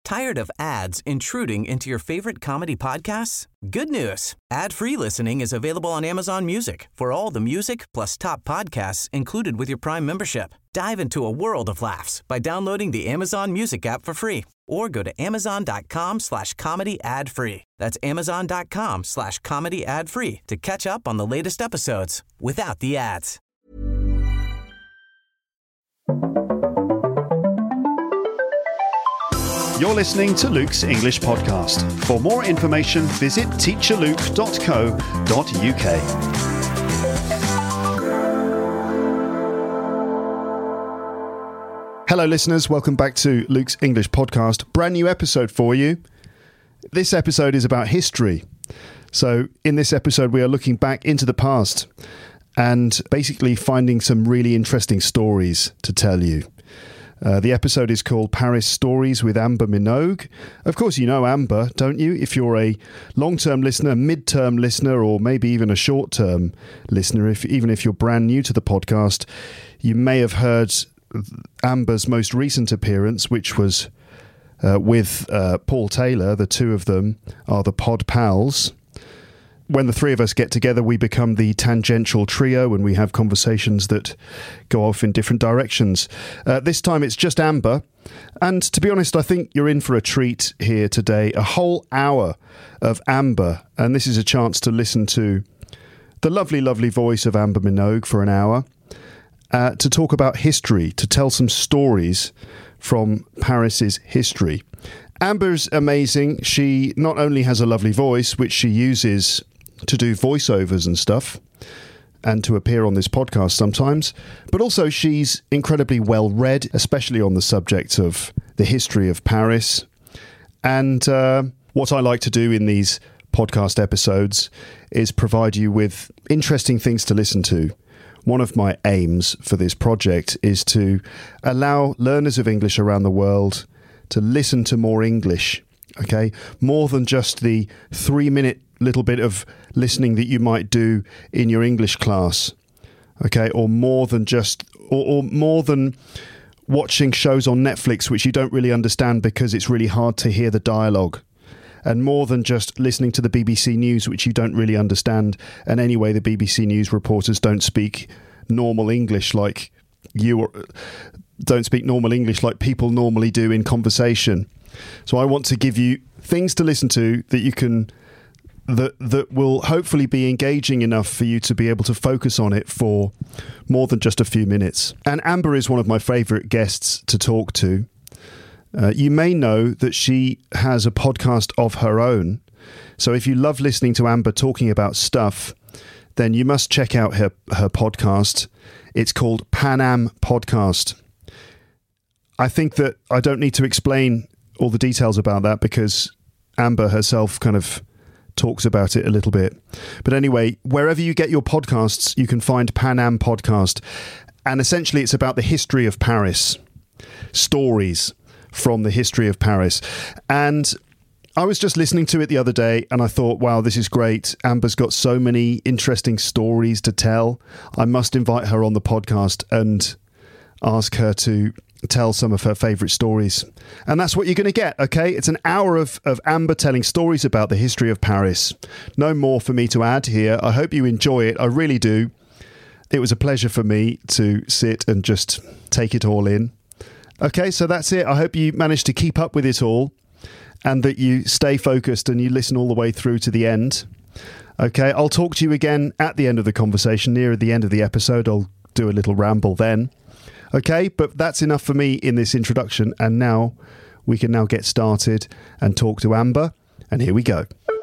Tired of ads intruding into your favorite comedy podcasts? Good news. Ad-free listening is available on Amazon Music for all the music plus top podcasts included with your Prime membership. Dive into a world of laughs by downloading the Amazon Music app for free or go to amazon.com/comedy ad-free. That's amazon.com/comedy ad-free to catch up on the latest episodes without the ads. You're listening to Luke's English Podcast. For more information, visit teacherluke.co.uk. Hello, listeners. Welcome back to Luke's English Podcast. Brand new episode for you. This episode is about history. So in this episode, we are looking back into the past and basically finding some really interesting stories to tell you. The episode is called Paris Stories with Amber Minogue. Of course, you know Amber, don't you? If you're a long-term listener, mid-term listener, or maybe even a short-term listener, even if you're brand new to the podcast, you may have heard Amber's most recent appearance, which was with Paul Taylor. The two of them are the Pod Pals. When the three of us get together, we become the tangential trio and we have conversations that go off in different directions. This time it's just Amber. And to be honest, I think you're in for a treat here today. A whole hour of Amber. And this is a chance to listen to the lovely, lovely voice of Amber Minogue for an hour. To talk about history, to tell some stories from Paris's history. Amber's amazing. She not only has a lovely voice, which she uses to do voiceovers and stuff and to appear on this podcast sometimes, but also she's incredibly well read, especially on the subject of the history of Paris. And what I like to do in these podcast episodes is provide you with interesting things to listen to. One of my aims for this project is to allow learners of English around the world to listen to more English, okay? More than just the 3-minute little bit of listening that you might do in your English class, okay? Or more than just, or more than watching shows on Netflix which you don't really understand because it's really hard to hear the dialogue. And more than just listening to the BBC News, which you don't really understand. And anyway, the BBC News reporters don't speak normal English like don't speak normal English like people normally do in conversation. So I want to give you things to listen to that you can, that will hopefully be engaging enough for you to be able to focus on it for more than just a few minutes. And Amber is one of my favourite guests to talk to. You may know that she has a podcast of her own. So if you love listening to Amber talking about stuff, then you must check out her podcast. It's called Pan Am Podcast. I think that I don't need to explain all the details about that because Amber herself kind of talks about it a little bit. But anyway, wherever you get your podcasts, you can find Pan Am Podcast. And essentially it's about the history of Paris. Stories from the history of Paris. And I was just listening to it the other day and I thought, wow, this is great. Amber's got so many interesting stories to tell. I must invite her on the podcast and ask her to tell some of her favourite stories. And that's what you're going to get, okay? It's an hour of Amber telling stories about the history of Paris. No more for me to add here. I hope you enjoy it. I really do. It was a pleasure for me to sit and just take it all in. Okay, so that's it. I hope you managed to keep up with it all and that you stay focused and you listen all the way through to the end. Okay, I'll talk to you again at the end of the conversation, near the end of the episode. I'll do a little ramble then. Okay, but that's enough for me in this introduction. And now we can now get started and talk to Amber. And here we go.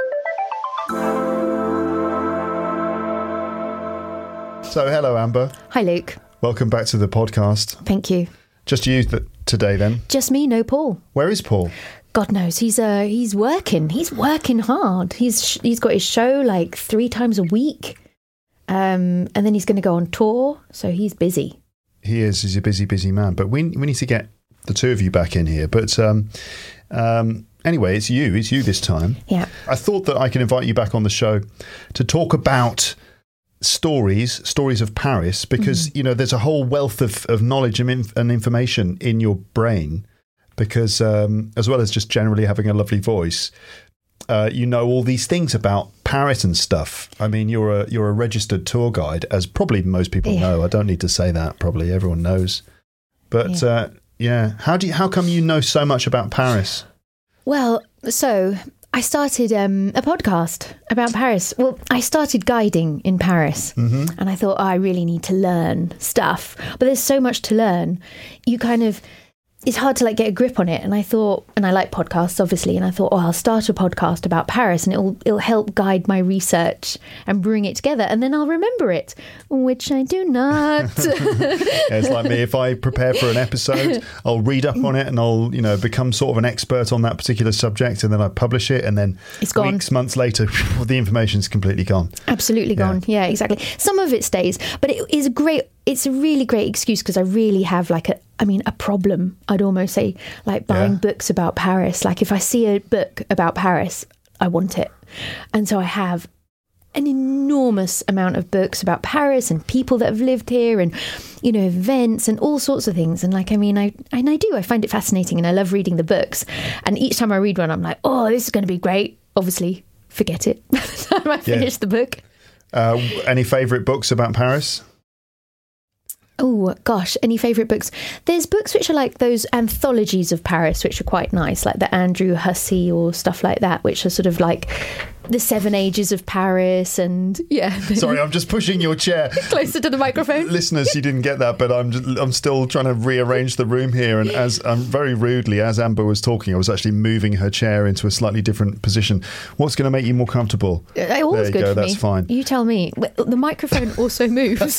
So, hello, Amber. Hi, Luke. Welcome back to the podcast. Thank you. Just you today, then? Just me, no Paul. Where is Paul? God knows. He's working. He's working hard. He's got his show like 3 times a week. And then he's going to go on tour. So he's busy. He is. He's a busy, busy man. But we need to get the two of you back in here. But anyway, it's you this time. Yeah. I thought that I could invite you back on the show to talk about stories of Paris, because, you know, there's a whole wealth of knowledge and information in your brain because as well as just generally having a lovely voice, you know all these things about Paris and stuff. I mean, you're a registered tour guide, as probably most people know. I don't need to say that. Probably everyone knows. But how come you know so much about Paris? Well, so I started a podcast about Paris. Well, I started guiding in Paris, and I thought, I really need to learn stuff. But there's so much to learn. It's hard to like get a grip on it. And I thought, and I like podcasts, obviously, and I thought, I'll start a podcast about Paris and it'll help guide my research and bring it together, and then I'll remember it, which I do not. It's like me. If I prepare for an episode, I'll read up on it and I'll, become sort of an expert on that particular subject, and then I publish it, and then it's gone. Weeks, months later, the information's completely gone. Absolutely gone. Yeah, exactly. Some of it stays, but it's a really great excuse, because I really have a problem, I'd almost say, like buying books about Paris. Like if I see a book about Paris, I want it. And so I have an enormous amount of books about Paris and people that have lived here and, events and all sorts of things. And I find it fascinating, and I love reading the books. And each time I read one, I'm like, oh, this is going to be great. Obviously, forget it by the time I finish the book. Any favourite books about Paris? Oh, gosh, any favourite books? There's books which are like those anthologies of Paris, which are quite nice, like the Andrew Hussey or stuff like that, which are sort of like the 7 Ages of Paris and, Sorry, I'm just pushing your chair closer to the microphone. Listeners, you didn't get that, but I'm still trying to rearrange the room here. And as very rudely, as Amber was talking, I was actually moving her chair into a slightly different position. What's going to make you more comfortable? Always good for me. That's fine. You tell me. The microphone also moves.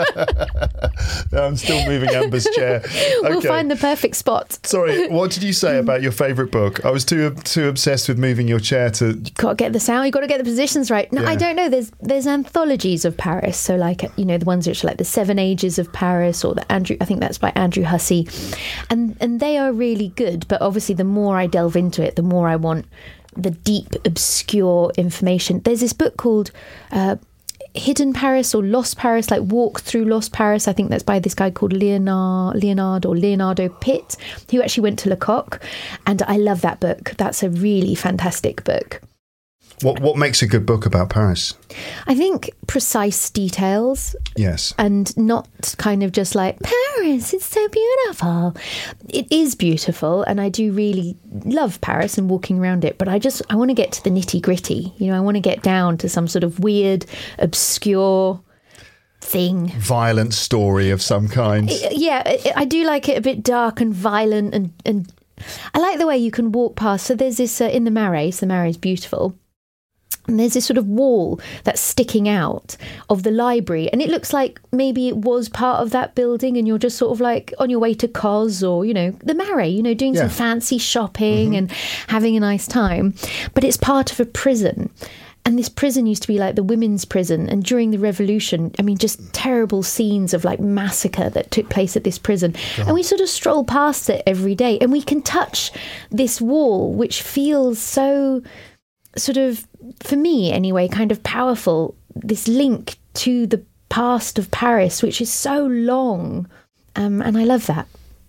I'm still moving Amber's chair. Okay. We'll find the perfect spot. Sorry, what did you say about your favourite book? I was too obsessed with moving your chair to... Got to get the sound. You've got to get the positions right. No, I don't know. There's anthologies of Paris. So the ones which are like the 7 Ages of Paris, or I think that's by Andrew Hussey. And they are really good. But obviously the more I delve into it, the more I want the deep, obscure information. There's this book called... Hidden Paris or Lost Paris, like Walk Through Lost Paris. I think that's by this guy called Leonardo Pitt, who actually went to Lecoq. And I love that book. That's a really fantastic book. What makes a good book about Paris? I think precise details. Yes. And not kind of just like, Paris, it's so beautiful. It is beautiful, and I do really love Paris and walking around it, but I want to get to the nitty gritty. I want to get down to some sort of weird, obscure thing. Violent story of some kind. Yeah, I do like it a bit dark and violent, and I like the way you can walk past. So there's this in the Marais. The Marais is beautiful. And there's this sort of wall that's sticking out of the library, and it looks like maybe it was part of that building, and you're just sort of like on your way to Cos or, the Marais, doing some fancy shopping and having a nice time. But it's part of a prison. And this prison used to be like the women's prison. And during the revolution, just terrible scenes of like massacre that took place at this prison. God. And we sort of stroll past it every day, and we can touch this wall, which feels so sort of, for me anyway, kind of powerful, this link to the past of Paris, which is so long. And I love that.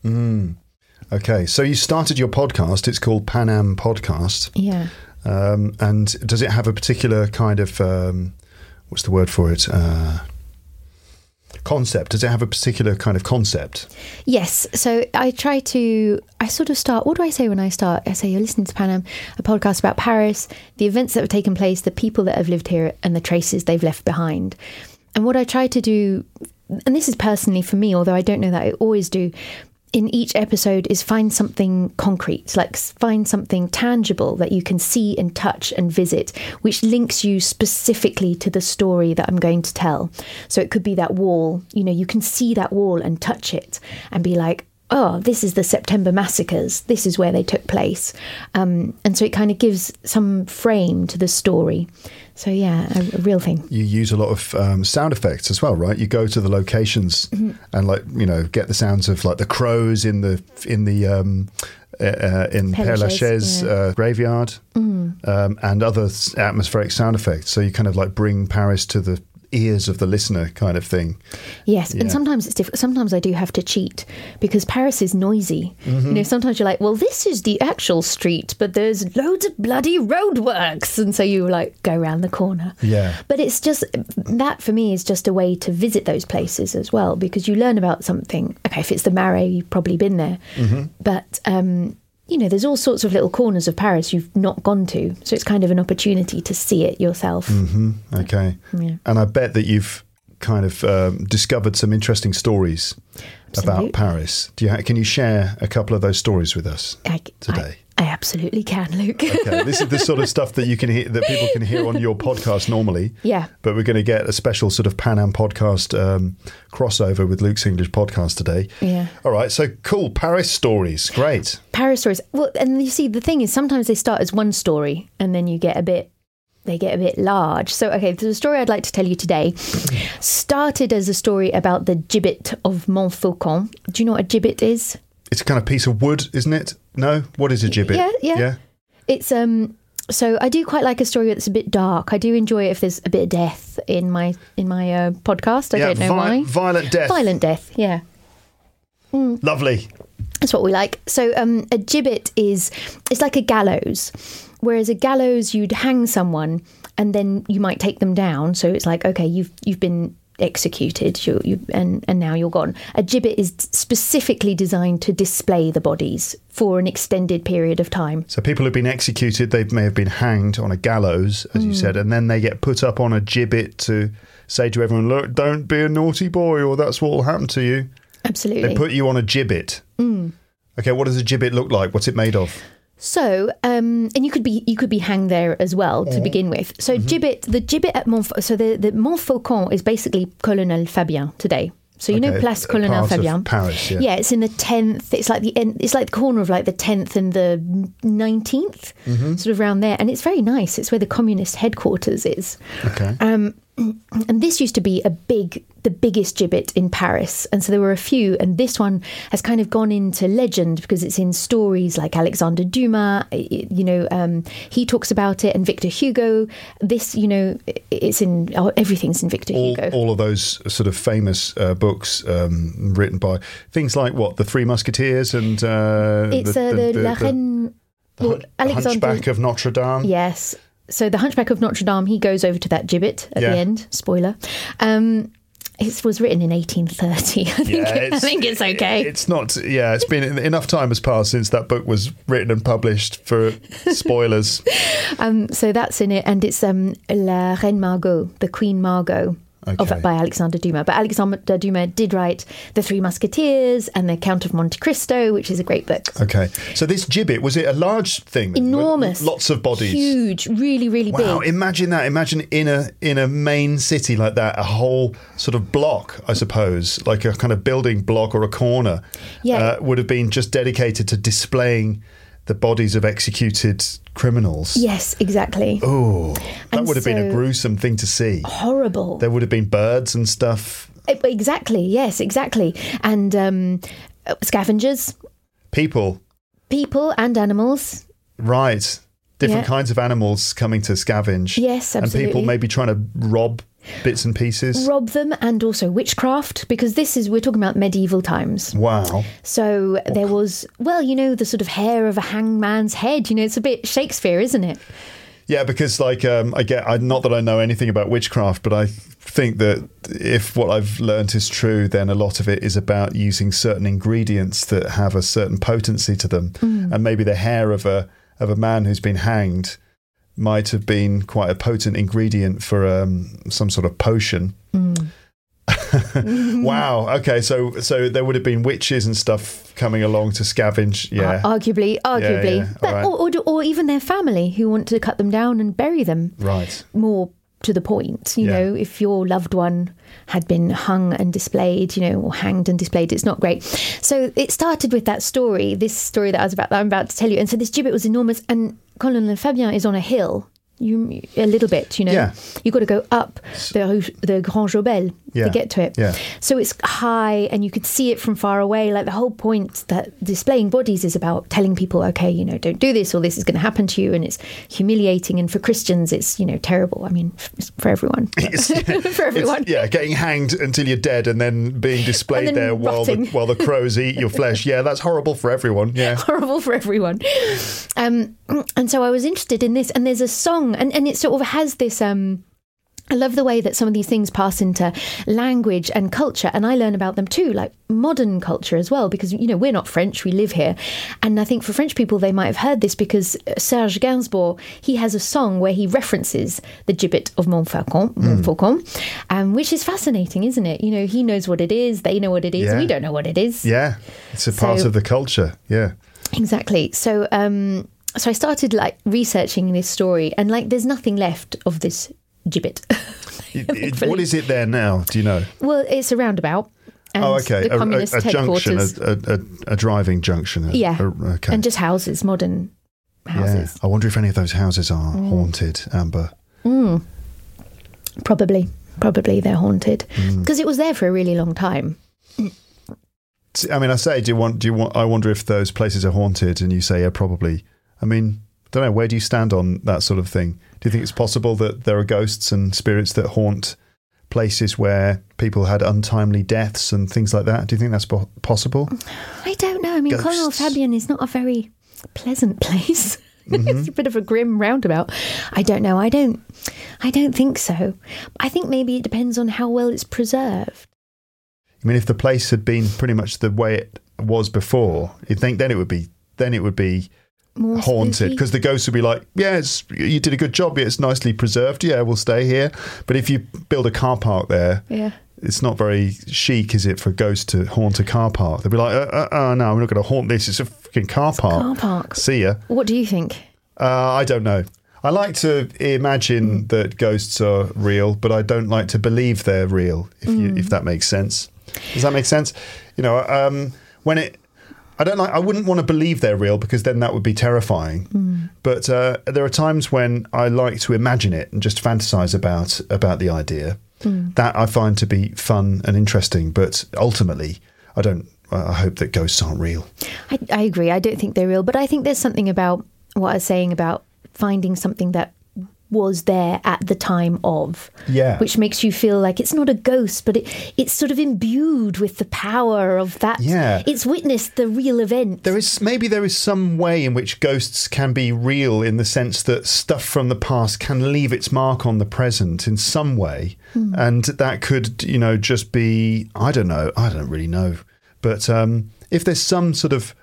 Okay, so you started your podcast. It's called Pan Am Podcast. Yeah. And does it have a particular kind of, what's the word for it? Concept. Does it have a particular kind of concept? Yes. So I sort of start, what do I say when I start? I say, you're listening to Pan Am, a podcast about Paris, the events that have taken place, the people that have lived here, and the traces they've left behind. And what I try to do, and this is personally for me, although I don't know that I always do, in each episode is find something concrete, like find something tangible that you can see and touch and visit, which links you specifically to the story that I'm going to tell. So it could be that wall, you can see that wall and touch it and be like, oh, this is the September massacres. This is where they took place. And so it kind of gives some frame to the story. So, yeah, a real thing. You use a lot of sound effects as well, right? You go to the locations and get the sounds of like the crows in Père Lachaise graveyard and other atmospheric sound effects. So you kind of like bring Paris to the ears of the listener kind of thing. Yes, Yeah. and sometimes it's difficult. Sometimes I do have to cheat because Paris is noisy. Mm-hmm. You know, sometimes you're like, well, this is the actual street, but there's loads of bloody roadworks. And so you like go around the corner. Yeah. But it's just, that for me is just a way to visit those places as well, because you learn about something. Okay, if it's the Marais, you've probably been there. Mm-hmm. But, you know, there's all sorts of little corners of Paris you've not gone to. So it's kind of an opportunity to see it yourself. Okay. Yeah. And I bet that you've kind of discovered some interesting stories Absolutely. about Paris. Can you share a couple of those stories with us today? I absolutely can, Luke. Okay, this is the sort of stuff that you can hear, that people can hear on your podcast normally. Yeah. But we're going to get a special sort of Pan Am podcast crossover with Luke's English podcast today. Yeah. All right. So cool. Paris stories. Great. Paris stories. Well, and you see, the thing is, sometimes they start as one story and then they get a bit large. So, okay, the story I'd like to tell you today started as a story about the gibbet of Montfaucon. Do you know what a gibbet is? It's a kind of piece of wood, isn't it? No? What is a gibbet? Yeah. It's so I do quite like a story that's a bit dark. I do enjoy it if there's a bit of death in my podcast. I don't know why. Violent death. Violent death, yeah. Lovely. That's what we like. So a gibbet it's like a gallows, whereas a gallows you'd hang someone and then you might take them down. So it's like, okay, you've been executed, and now you're gone. A gibbet is specifically designed to display the bodies for an extended period of time. So people who've been executed, they may have been hanged on a gallows, as you said, and then they get put up on a gibbet to say to everyone, look, don't be a naughty boy or that's what will happen to you. Absolutely. They put you on a gibbet. Okay, what does a gibbet look like? What's it made of? So, and you could be hanged there as well to begin with. So the gibbet at the Montfaucon is basically Colonel Fabien today. So you know Place Colonel Fabien, Paris. Yeah. Yeah, it's in the 10th. It's like the end. It's like the corner of like the 10th and the 19th, sort of around there. And it's very nice. It's where the communist headquarters is. Okay. And this used to be the biggest gibbet in Paris. And so there were a few. And this one has kind of gone into legend because it's in stories like Alexandre Dumas, he talks about it, and Victor Hugo. This, it's in, everything's in Victor Hugo. All of those sort of famous books written by things like the Three Musketeers and it's La Reine... the Hunchback of Notre Dame. Yes. So the Hunchback of Notre Dame, he goes over to that gibbet at the end. Spoiler. It was written in 1830. I think it's okay. It's not. Yeah, it's been enough time has passed since that book was written and published for spoilers. So that's in it, and it's La Reine Margot, the Queen Margot. Okay. By Alexandre Dumas. But Alexandre Dumas did write The Three Musketeers and The Count of Monte Cristo, which is a great book. Okay. So this gibbet, was it a large thing? Enormous. Lots of bodies. Huge. Really, really big. Wow, imagine that. Imagine in a main city like that, a whole sort of block, I suppose, like a kind of building block or a corner, would have been just dedicated to displaying the bodies of executed criminals. Yes, exactly. Oh, that would have been a gruesome thing to see. Horrible. There would have been birds and stuff. Exactly, yes, exactly. And scavengers. People and animals. Right. Different kinds of animals coming to scavenge. Yes, absolutely. And people maybe trying to rob bits and pieces. Rob them, and also witchcraft, because we're talking about medieval times. Wow. So there was, the sort of hair of a hangman's head. It's a bit Shakespeare, isn't it? Yeah, because not that I know anything about witchcraft, but I think that if what I've learnt is true, then a lot of it is about using certain ingredients that have a certain potency to them. And maybe the hair of a man who's been hanged might have been quite a potent ingredient for some sort of potion. Wow. Okay. So there would have been witches and stuff coming along to scavenge. Yeah. Arguably. Yeah, But, right. or even their family who want to cut them down and bury them. Right. More to the point, if your loved one had been hung and displayed, or hanged and displayed, it's not great. So it started with that story, this story that I'm about to tell you. And so this gibbet was enormous, and Colonel Fabien is on a hill. A little bit, Yeah. You've got to go up the Grand Jobel, Yeah. They get to it. Yeah. So it's high and you could see it from far away. Like the whole point that displaying bodies is about telling people, okay, you know, don't do this or this is going to happen to you. And it's humiliating. And for Christians, it's, you know, terrible. I mean, for everyone. For everyone. Getting hanged until you're dead and then being displayed then there while the crows eat your flesh. Yeah, that's horrible for everyone. Yeah. Horrible for everyone. And so I was interested in this. And there's a song and it sort of has this... I love the way that some of these things pass into language and culture, and I learn about them too, like modern culture as well, because, you know, we're not French, we live here. And I think for French people, they might have heard this because Serge Gainsbourg, he has a song where he references the gibbet of Montfaucon, which is fascinating, isn't it? You know, he knows what it is, they know what it is, we don't know what it is. Yeah, it's a part of the culture, yeah. Exactly. So I started like researching this story, and like there's nothing left of this gibbet. What is it there now? Do you know? Well, it's a roundabout. And okay. The communist a junction, headquarters. a driving junction. Okay. And just houses, modern houses. Yeah. I wonder if any of those houses are haunted, Amber. Probably they're haunted because it was there for a really long time. I mean, I say, do you want? I wonder if those places are haunted, and you say, yeah, probably. I mean, I don't know. Where do you stand on that sort of thing? Do you think it's possible that there are ghosts and spirits that haunt places where people had untimely deaths and things like that? Do you think that's possible? I don't know. I mean, Colonel Fabian is not a very pleasant place. It's a bit of a grim roundabout. I don't know. I don't think so. I think maybe it depends on how well it's preserved. I mean, if the place had been pretty much the way it was before, you'd think then it would be more haunted, because the ghosts would be like, yeah, you did a good job, it's nicely preserved, yeah, we'll stay here. But if you build a car park there, it's not very chic, is it, for ghosts to haunt a car park? They'll be like, no, I'm not going to haunt this, it's a freaking car park. See ya. What do you think? I don't know. I like to imagine that ghosts are real, but I don't like to believe they're real, if that makes sense. Does that make sense? You know, I wouldn't want to believe they're real, because then that would be terrifying. But there are times when I like to imagine it and just fantasize about the idea. That I find to be fun and interesting. But ultimately, I hope that ghosts aren't real. I agree. I don't think they're real. But I think there's something about what I was saying about finding something that was there at the time of, which makes you feel like it's not a ghost, but it's sort of imbued with the power of that. It's witnessed the real event. There is some way in which ghosts can be real, in the sense that stuff from the past can leave its mark on the present in some way, and that could, just be, I don't really know, but if there's some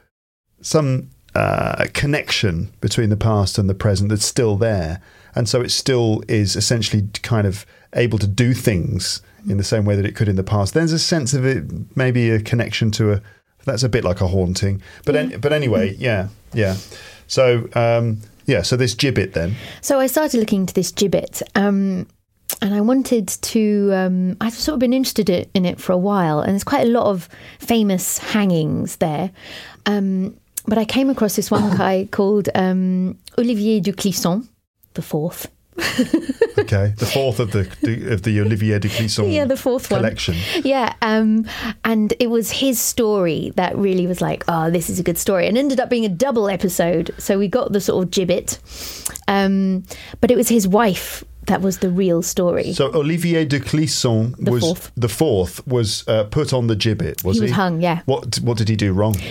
connection between the past and the present that's still there, and so it still is essentially kind of able to do things in the same way that it could in the past, there's a sense of it, maybe a connection to that's a bit like a haunting. But anyway, So so this gibbet then. So I started looking into this gibbet, and I wanted to, I've sort of been interested in it for a while, and there's quite a lot of famous hangings there. But I came across this one guy called Olivier de Clisson, the fourth. Okay, the fourth of the Olivier de Clisson the fourth collection. One. Yeah, and it was his story that really was like, oh, this is a good story, and ended up being a double episode. So we got the sort of gibbet, but it was his wife that was the real story. So Olivier de Clisson the fourth was put on the gibbet. Was he? He was hung. Yeah. What did he do wrong?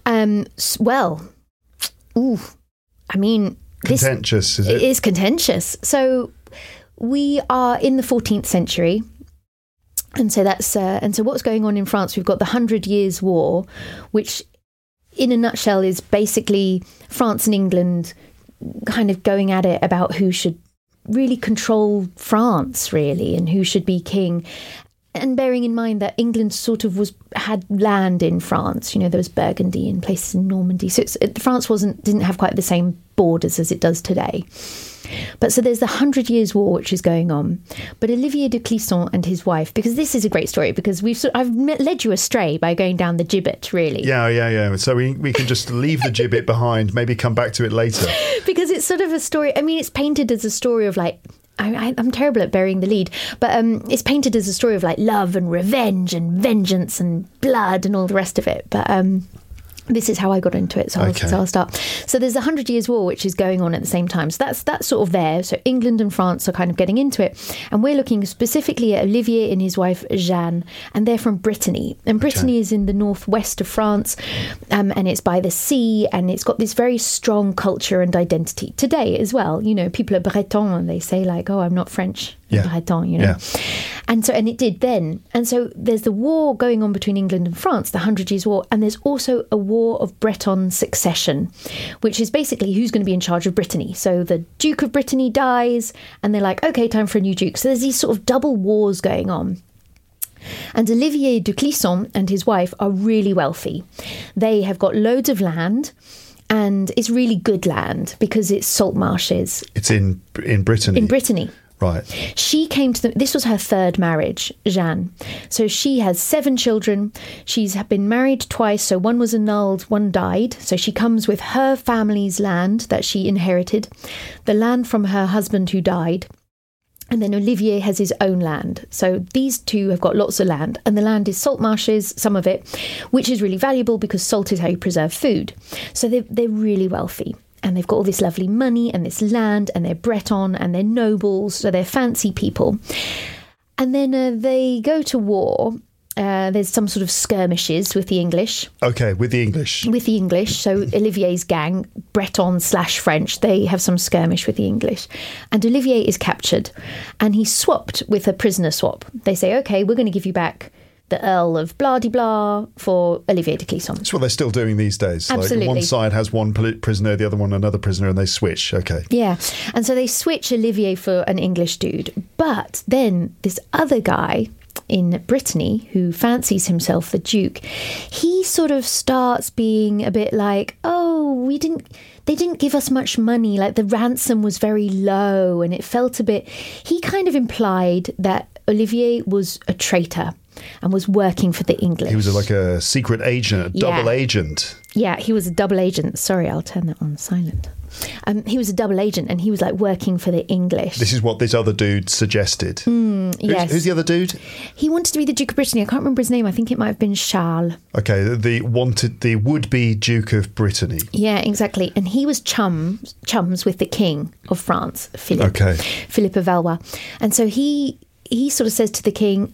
Contentious, is it? It is contentious. So we are in the 14th century, and so that's and so what's going on in France? We've got the 100 Years' War, which, in a nutshell, is basically France and England kind of going at it about who should really control France, really, and who should be king. And bearing in mind that England sort of had land in France, there was Burgundy and places in Normandy. So France didn't have quite the same borders as it does today. But so there's the 100 Years' War, which is going on. But Olivier de Clisson and his wife, because this is a great story, because I've led you astray by going down the gibbet, really. Yeah. So we can just leave the gibbet behind, maybe come back to it later. Because it's sort of a story. I mean, it's painted as a story of like I'm terrible at burying the lead, but it's painted as a story of like love and revenge and vengeance and blood and all the rest of it. But this is how I got into it, so I'll start. So there's the 100 Years' War, which is going on at the same time. So that's sort of there. So England and France are kind of getting into it. And we're looking specifically at Olivier and his wife, Jeanne. And they're from Brittany. And Brittany is in the northwest of France. And it's by the sea. And it's got this very strong culture and identity today as well. You know, people are Breton and they say like, oh, I'm not French. Breton, you know. Yeah. And it did then. And so there's the war going on between England and France, the 100 Years' War, and there's also a war of Breton succession, which is basically who's going to be in charge of Brittany. So the Duke of Brittany dies, and they're like, okay, time for a new duke. So there's these sort of double wars going on. And Olivier de Clisson and his wife are really wealthy. They have got loads of land. And it's really good land because it's salt marshes. It's in Brittany. In Brittany. Right. She came to this was her third marriage, Jeanne. So she has 7 children. She's been married twice. So one was annulled, one died. So she comes with her family's land that she inherited, the land from her husband who died. And then Olivier has his own land. So these two have got lots of land. And the land is salt marshes, some of it, which is really valuable because salt is how you preserve food. So they're really wealthy. And they've got all this lovely money and this land, and they're Breton and they're nobles, so they're fancy people. And then they go to war. There's some sort of skirmishes with the English. Okay, with the English. With the English. So Olivier's gang, Breton/French, they have some skirmish with the English. And Olivier is captured and he's swapped with a prisoner swap. They say, okay, we're going to give you back the Earl of blah-de-blah for Olivier de Clisson. That's what they're still doing these days. Absolutely. Like one side has one prisoner, the other one another prisoner, and they switch. Okay. Yeah. And so they switch Olivier for an English dude. But then this other guy in Brittany who fancies himself the Duke, he sort of starts being a bit like, oh, they didn't give us much money, like the ransom was very low, and it felt a bit, he kind of implied that Olivier was a traitor and was working for the English. He was like a secret agent, a double agent. Yeah, he was a double agent. Sorry, I'll turn that on silent. He was a double agent and he was like working for the English. This is what this other dude suggested. Yes. Who's the other dude? He wanted to be the Duke of Brittany. I can't remember his name. I think it might have been Charles. Okay, the would-be Duke of Brittany. Yeah, exactly. And he was chums with the King of France, Philip. Okay. Philip of Valois. And so he sort of says to the king,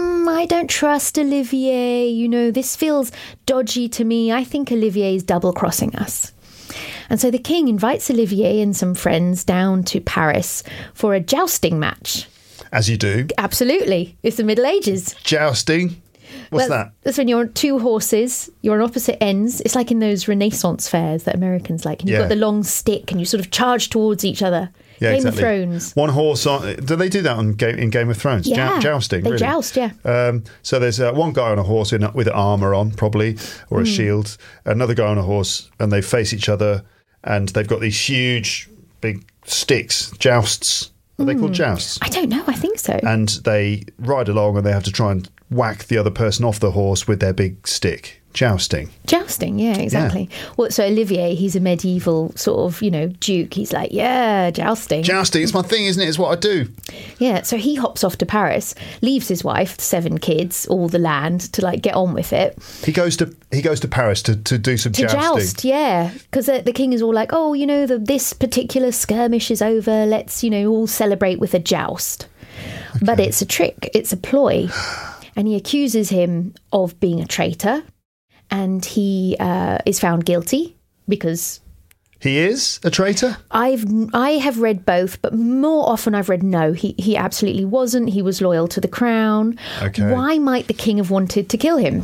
I don't trust Olivier. You know, this feels dodgy to me. I think Olivier is double-crossing us. And so the king invites Olivier and some friends down to Paris for a jousting match. As you do. Absolutely. It's the Middle Ages. Jousting? What's that? That's when you're on 2 horses, you're on opposite ends. It's like in those Renaissance fairs that Americans like. And you've got the long stick and you sort of charge towards each other. Yeah, Game of Thrones. One horse on. Do they do that in Game of Thrones? Yeah, jousting. They really? joust, yeah. So there's one guy on a horse with armour on, probably, or a shield. Another guy on a horse, and they face each other, and they've got these huge, big sticks, jousts. Are they called jousts? I don't know. I think so. And they ride along, and they have to try and whack the other person off the horse with their big stick. Jousting. Jousting, yeah, exactly. Yeah. Well, so Olivier, he's a medieval sort of, duke. He's like, yeah, jousting. Jousting, it's my thing, isn't it? It's what I do. Yeah, so he hops off to Paris, leaves his wife, 7 kids, all the land to get on with it. He goes to Paris to do some jousting. To joust, yeah, because the king is all like, oh, this particular skirmish is over. Let's, all celebrate with a joust. Okay. But it's a trick. It's a ploy. And he accuses him of being a traitor. And he is found guilty because... He is a traitor? I have read both, but more often I've read no. He absolutely wasn't. He was loyal to the crown. Okay. Why might the king have wanted to kill him?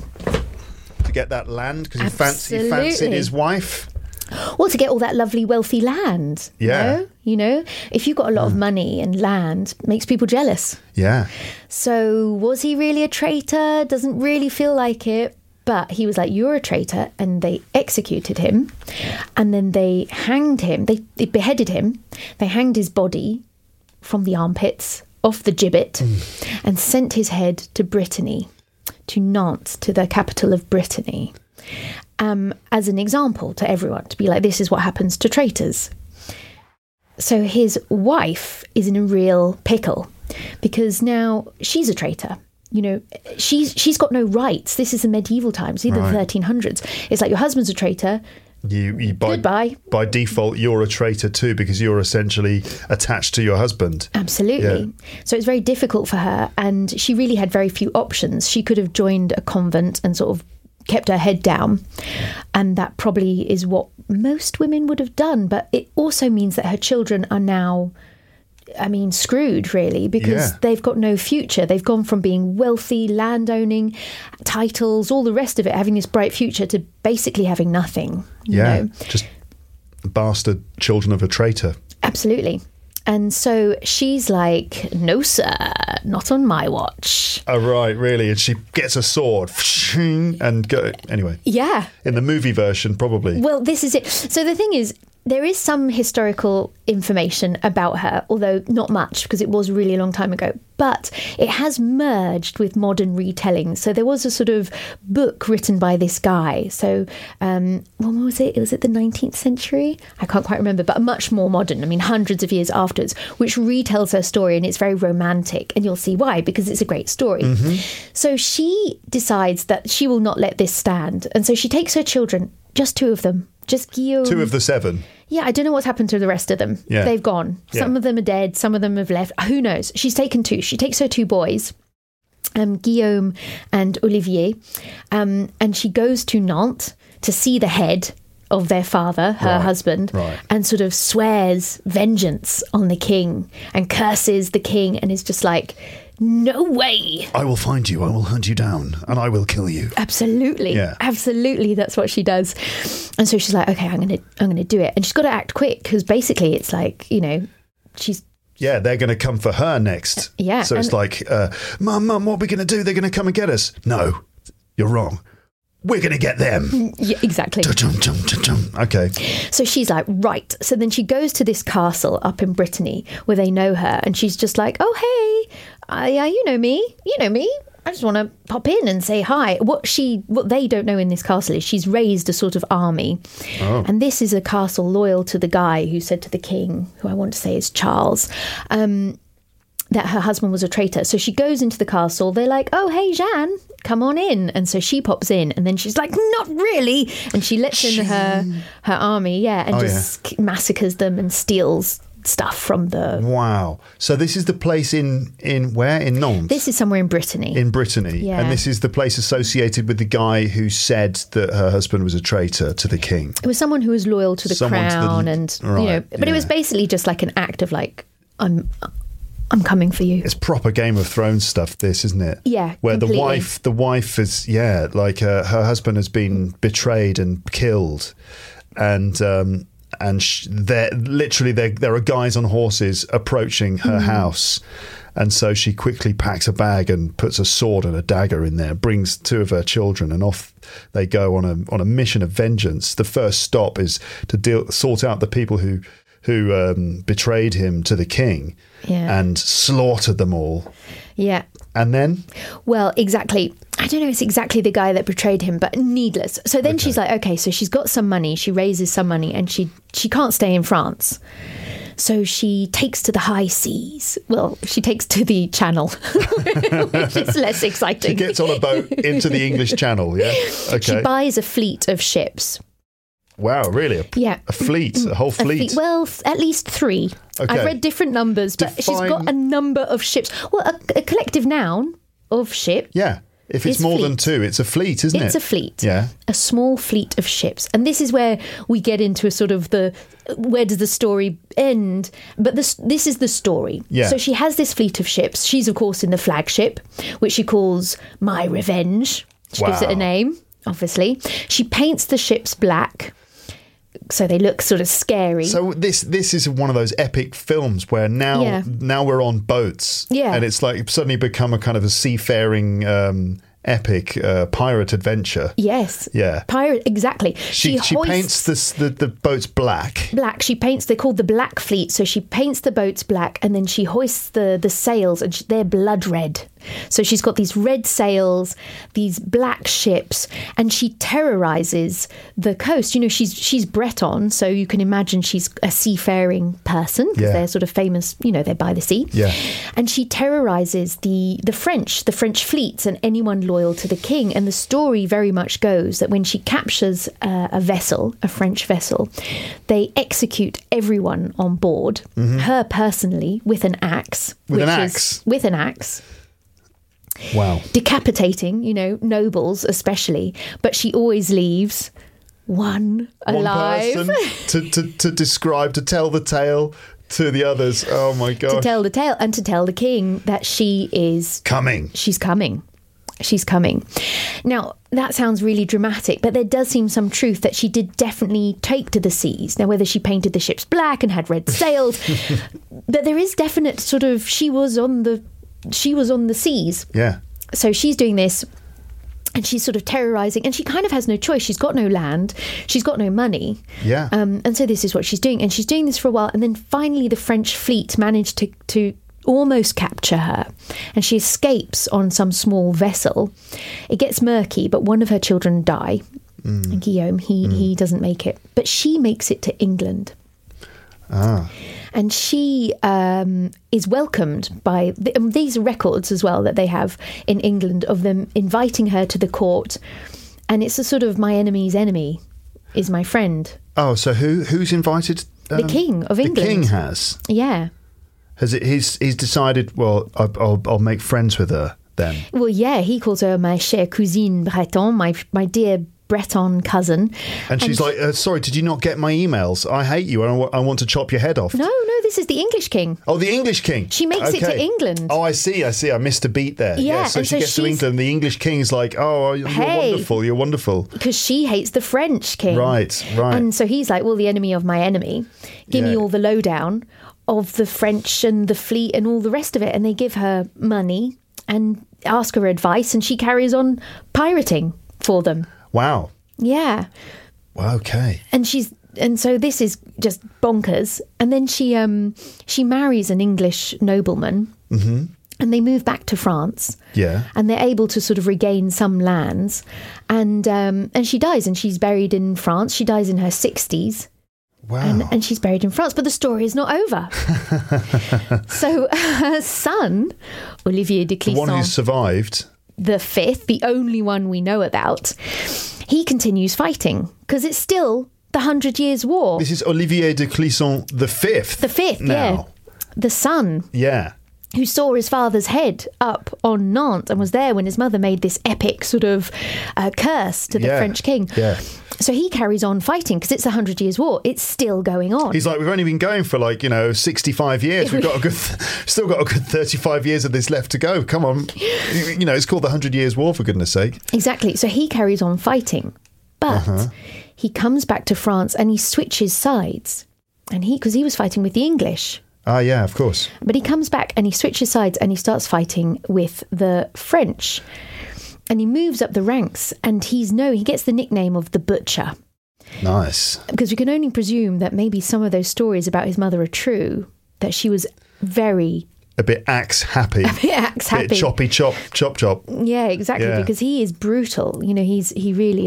To get that land? Because he fancied his wife? Well, to get all that lovely, wealthy land. Yeah. If you've got a lot of money and land, it makes people jealous. Yeah. So was he really a traitor? Doesn't really feel like it. But he was like, you're a traitor, and they executed him. And then they hanged him. They beheaded him. They hanged his body from the armpits off the gibbet and sent his head to Brittany, to Nantes, to the capital of Brittany, as an example to everyone, to be like, this is what happens to traitors. So his wife is in a real pickle because now she's a traitor. You know, she's got no rights. This is the medieval times, either the 1300s. It's like your husband's a traitor. Goodbye. By default, you're a traitor too because you're essentially attached to your husband. Absolutely. Yeah. So it's very difficult for her, and she really had very few options. She could have joined a convent and sort of kept her head down, and that probably is what most women would have done. But it also means that her children are now, screwed really, because they've got no future. They've gone from being wealthy, landowning, titles, all the rest of it, having this bright future, to basically having nothing. You know? Just bastard children of a traitor. Absolutely. And so she's like, no, sir, not on my watch. Oh, right, really? And she gets a sword and go. Anyway. Yeah. In the movie version, probably. Well, this is it. So the thing is, there is some historical information about her, although not much because it was really a long time ago. But it has merged with modern retellings. So there was a sort of book written by this guy. So when was it? Was it the 19th century? I can't quite remember, but much more modern. Hundreds of years afterwards, which retells her story, and it's very romantic. And you'll see why, because it's a great story. Mm-hmm. So she decides that she will not let this stand. And so she takes her children, just 2 of them, just Guillaume. 2 of the 7. Yeah, I don't know what's happened to the rest of them. Yeah. They've gone. Some of them are dead. Some of them have left. Who knows? She's taken 2. She takes her 2 boys, Guillaume and Olivier, and she goes to Nantes to see the head of their father, her husband, and sort of swears vengeance on the king and curses the king, and is just like, no way. I will find you, I will hunt you down, and I will kill you. Absolutely. Yeah. Absolutely, that's what she does. And so she's like, okay, I'm gonna do it. And she's got to act quick, because basically it's like, she's... Yeah, they're going to come for her next. Yeah. So it's like, Mum, what are we going to do? They're going to come and get us. No, you're wrong. We're going to get them. Yeah, exactly. Okay. So she's like, right. So then she goes to this castle up in Brittany where they know her, and she's just like, oh, hey, yeah, you know me. I just want to pop in and say hi. What they don't know in this castle is she's raised a sort of army. Oh. And this is a castle loyal to the guy who said to the king, who I want to say is Charles, that her husband was a traitor. So she goes into the castle. They're like, oh, hey, Jeanne, come on in. And so she pops in, and then she's like, not really. And she lets in her army, and massacres them and steals stuff from the... Wow. So this is the place in where? In Nantes? This is somewhere in Brittany. In Brittany. Yeah. And this is the place associated with the guy who said that her husband was a traitor to the king. It was someone who was loyal to the crown, but it was basically just like an act of like, I'm coming for you. It's proper Game of Thrones stuff, this, isn't it? Yeah, where completely. the wife is, like her husband has been betrayed and killed, and there are guys on horses approaching her house, and so she quickly packs a bag and puts a sword and a dagger in there, brings 2 of her children, and off they go on a mission of vengeance. The first stop is to sort out the people who betrayed him to the king and slaughtered them all. Yeah. And then? Well, exactly. I don't know if it's exactly the guy that betrayed him, but needless. So then she's like, okay, so she's got some money. She raises some money, and she can't stay in France. So she takes to the high seas. Well, she takes to the Channel, which is less exciting. She gets on a boat into the English Channel, yeah? Okay. She buys a fleet of ships. Wow, really? A fleet? A whole fleet? Well, at least 3. Okay. I've read different numbers, but she's got a number of ships. Well, a collective noun of ship. Yeah. If it's more than 2, it's a fleet, isn't it? It's a fleet. Yeah. A small fleet of ships. And this is where we get into a sort of where does the story end? But this is the story. Yeah. So she has this fleet of ships. She's, of course, in the flagship, which she calls My Revenge. She gives it a name, obviously. She paints the ships black, so they look sort of scary. So this is one of those epic films where now we're on boats, and it's like suddenly become a kind of a seafaring epic pirate adventure. Yes, pirate, exactly. She paints the boats black. She paints. They're called the Black Fleet. So she paints the boats black, and then she hoists the sails, and they're blood red. So she's got these red sails, these black ships, and she terrorizes the coast. You know, she's Breton, so you can imagine she's a seafaring person, because they're sort of famous, you know, they're by the sea. Yeah. And she terrorizes the French fleets and anyone loyal to the king. And the story very much goes that when she captures a vessel, a French vessel, they execute everyone on board, her personally, with an axe. With an axe. Wow. Decapitating, you know, nobles especially. But she always leaves one alive. One person to describe, to tell the tale to the others. Oh my gosh. To tell the tale and to tell the king that she is coming. She's coming. She's coming. Now, that sounds really dramatic, but there does seem some truth that she did definitely take to the seas. Now, whether she painted the ships black and had red sails, but there is definite sort of, she was on the seas. Yeah. So she's doing this and she's sort of terrorizing, and she kind of has no choice. She's got no land. She's got no money. Yeah. And so this is what she's doing. And she's doing this for a while. And then finally the French fleet managed to almost capture her, and she escapes on some small vessel. It gets murky, but one of her children die. And Guillaume, he doesn't make it, but she makes it to England. And she is welcomed by these records as well that they have in England of them inviting her to the court, and it's a sort of my enemy's enemy is my friend. Oh, so who's invited? The King of England. The King has. Yeah. He's decided, well, I'll make friends with her then. Well, yeah, he calls her my chère cousine Breton, my dear Breton cousin. And she's like, sorry, did you not get my emails? I hate you and I want to chop your head off. No, this is the English king. Oh, the English king. She makes it to England. Oh, I see. I missed a beat there. Yeah, so she gets to England. The English king's like, oh, you're wonderful. Because she hates the French king. Right. And so he's like, well, the enemy of my enemy. Give me all the lowdown of the French and the fleet and all the rest of it. And they give her money and ask her advice, and she carries on pirating for them. Wow. Yeah. Okay. And so this is just bonkers. And then she marries an English nobleman, and they move back to France. Yeah. And they're able to sort of regain some lands, and she dies, and she's buried in France. She dies in her 60s. Wow. And she's buried in France, but the story is not over. So her son, Olivier de Clisson, the one who survived, the fifth, the only one we know about, he continues fighting because it's still the 100 Years' War. This is Olivier de Clisson the fifth. The fifth, now. yeah. The son. Yeah. Who saw his father's head up on Nantes and was there when his mother made this epic sort of curse to the French king. Yeah. So he carries on fighting because it's a 100 Years' War. It's still going on. He's like, we've only been going for 65 years. We've got still got a good 35 years of this left to go. Come on. It's called the 100 Years' War, for goodness sake. Exactly. So he carries on fighting. But he comes back to France and he switches sides. And because he was fighting with the English. Ah, yeah, of course. But he comes back and he switches sides and he starts fighting with the French. And he moves up the ranks, and he gets the nickname of the Butcher. Nice. Because we can only presume that maybe some of those stories about his mother are true, that she was very... A bit axe happy. Bit choppy chop. Yeah, exactly. Yeah. Because he is brutal. He really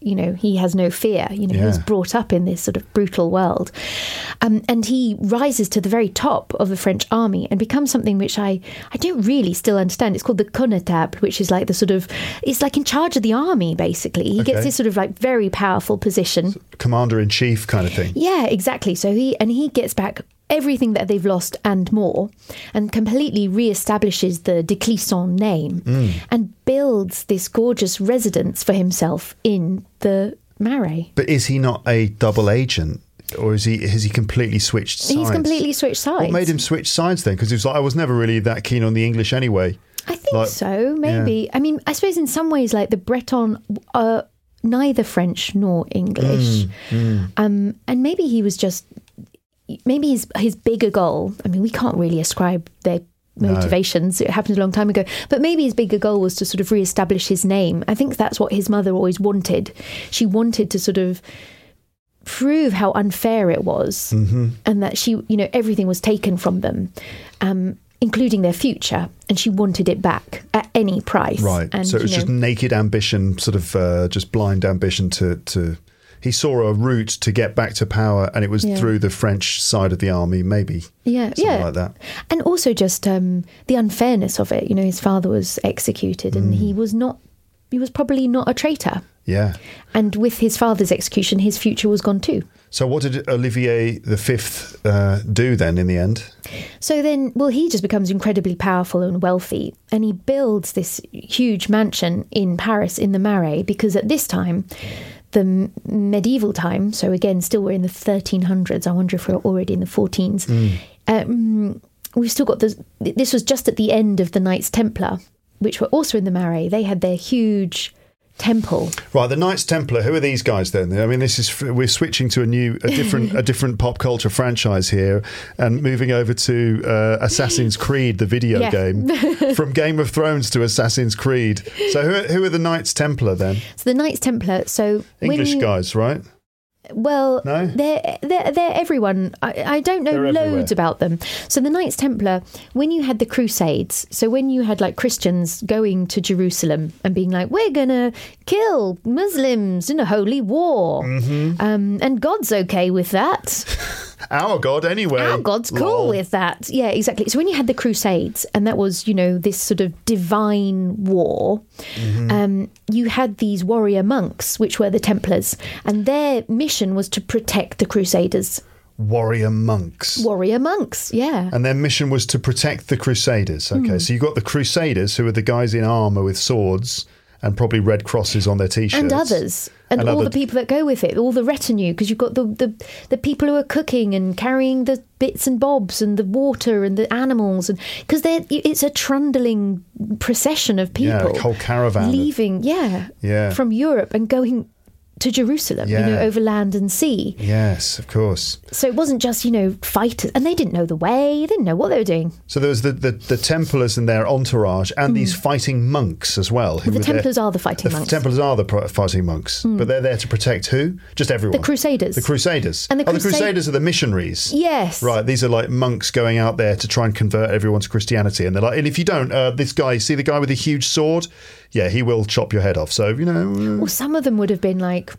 he has no fear. He was brought up in this sort of brutal world. And he rises to the very top of the French army and becomes something which I don't really still understand. It's called the Connetable, which is like the sort of, it's like in charge of the army, basically. He gets this sort of like very powerful position. Commander-in-chief kind of thing. Yeah, exactly. So he gets back everything that they've lost and more, and completely re-establishes the de Clisson name and builds this gorgeous residence for himself in the Marais. But is he not a double agent? Or has he completely switched sides? He's completely switched sides. What made him switch sides then? Because he was like, I was never really that keen on the English anyway. I think so, maybe. Yeah. I mean, I suppose in some ways, like the Breton are neither French nor English. And maybe he was just... Maybe his bigger goal, I mean, we can't really ascribe their motivations. No. It happened a long time ago. But maybe his bigger goal was to sort of re-establish his name. I think that's what his mother always wanted. She wanted to sort of prove how unfair it was and that everything was taken from them. including their future, and she wanted it back at any price. Right. And, so it was just naked ambition, sort of just blind ambition to. He saw a route to get back to power, and it was through the French side of the army, maybe. Something like that. And also just the unfairness of it. His father was executed, and he was probably not a traitor. Yeah. And with his father's execution, his future was gone too. So what did Olivier V do then in the end? So then, he just becomes incredibly powerful and wealthy, and he builds this huge mansion in Paris in the Marais, because at this time, the medieval time, so again, still we're in the 1300s. I wonder if we're already in the 14s. We've still got this was just at the end of the Knights Templar, which were also in the Marais. They had their huge temple. Right, the Knights Templar. Who are these guys then? I mean, we're switching to a different pop culture franchise here, and moving over to Assassin's Creed, the video game, from Game of Thrones to Assassin's Creed. So who are the Knights Templar then? So the Knights Templar. So English guys, right? Well, no? they're everyone. I don't know loads about them. So the Knights Templar, when you had the Crusades, so when you had like Christians going to Jerusalem and being like, we're going to kill Muslims in a holy war. And God's okay with that. Our God, anyway. Our God's cool with that. Yeah, exactly. So when you had the Crusades, and that was, this sort of divine war, you had these warrior monks, which were the Templars, and their mission was to protect the Crusaders. Warrior monks, yeah. And their mission was to protect the Crusaders. Okay, so you've got the Crusaders, who are the guys in armour with swords and probably red crosses on their t-shirts. And others. And all the people that go with it, all the retinue, because you've got the people who are cooking and carrying the bits and bobs and the water and the animals, and because it's a trundling procession of people. Yeah, a whole caravan. Leaving, from Europe and going to Jerusalem, over land and sea. Yes, of course. So it wasn't just, fighters, and they didn't know the way, they didn't know what they were doing. So there was the Templars and their entourage, and these fighting monks as well. The Templars are the fighting monks. The Templars are the fighting monks, but they're there to protect who? Just everyone. The Crusaders. The Crusaders. And the Crusaders are the missionaries. Yes. Right, these are like monks going out there to try and convert everyone to Christianity, and they're like, and if you don't, this guy, see the guy with the huge sword? Yeah, he will chop your head off. So, Well, some of them would have been like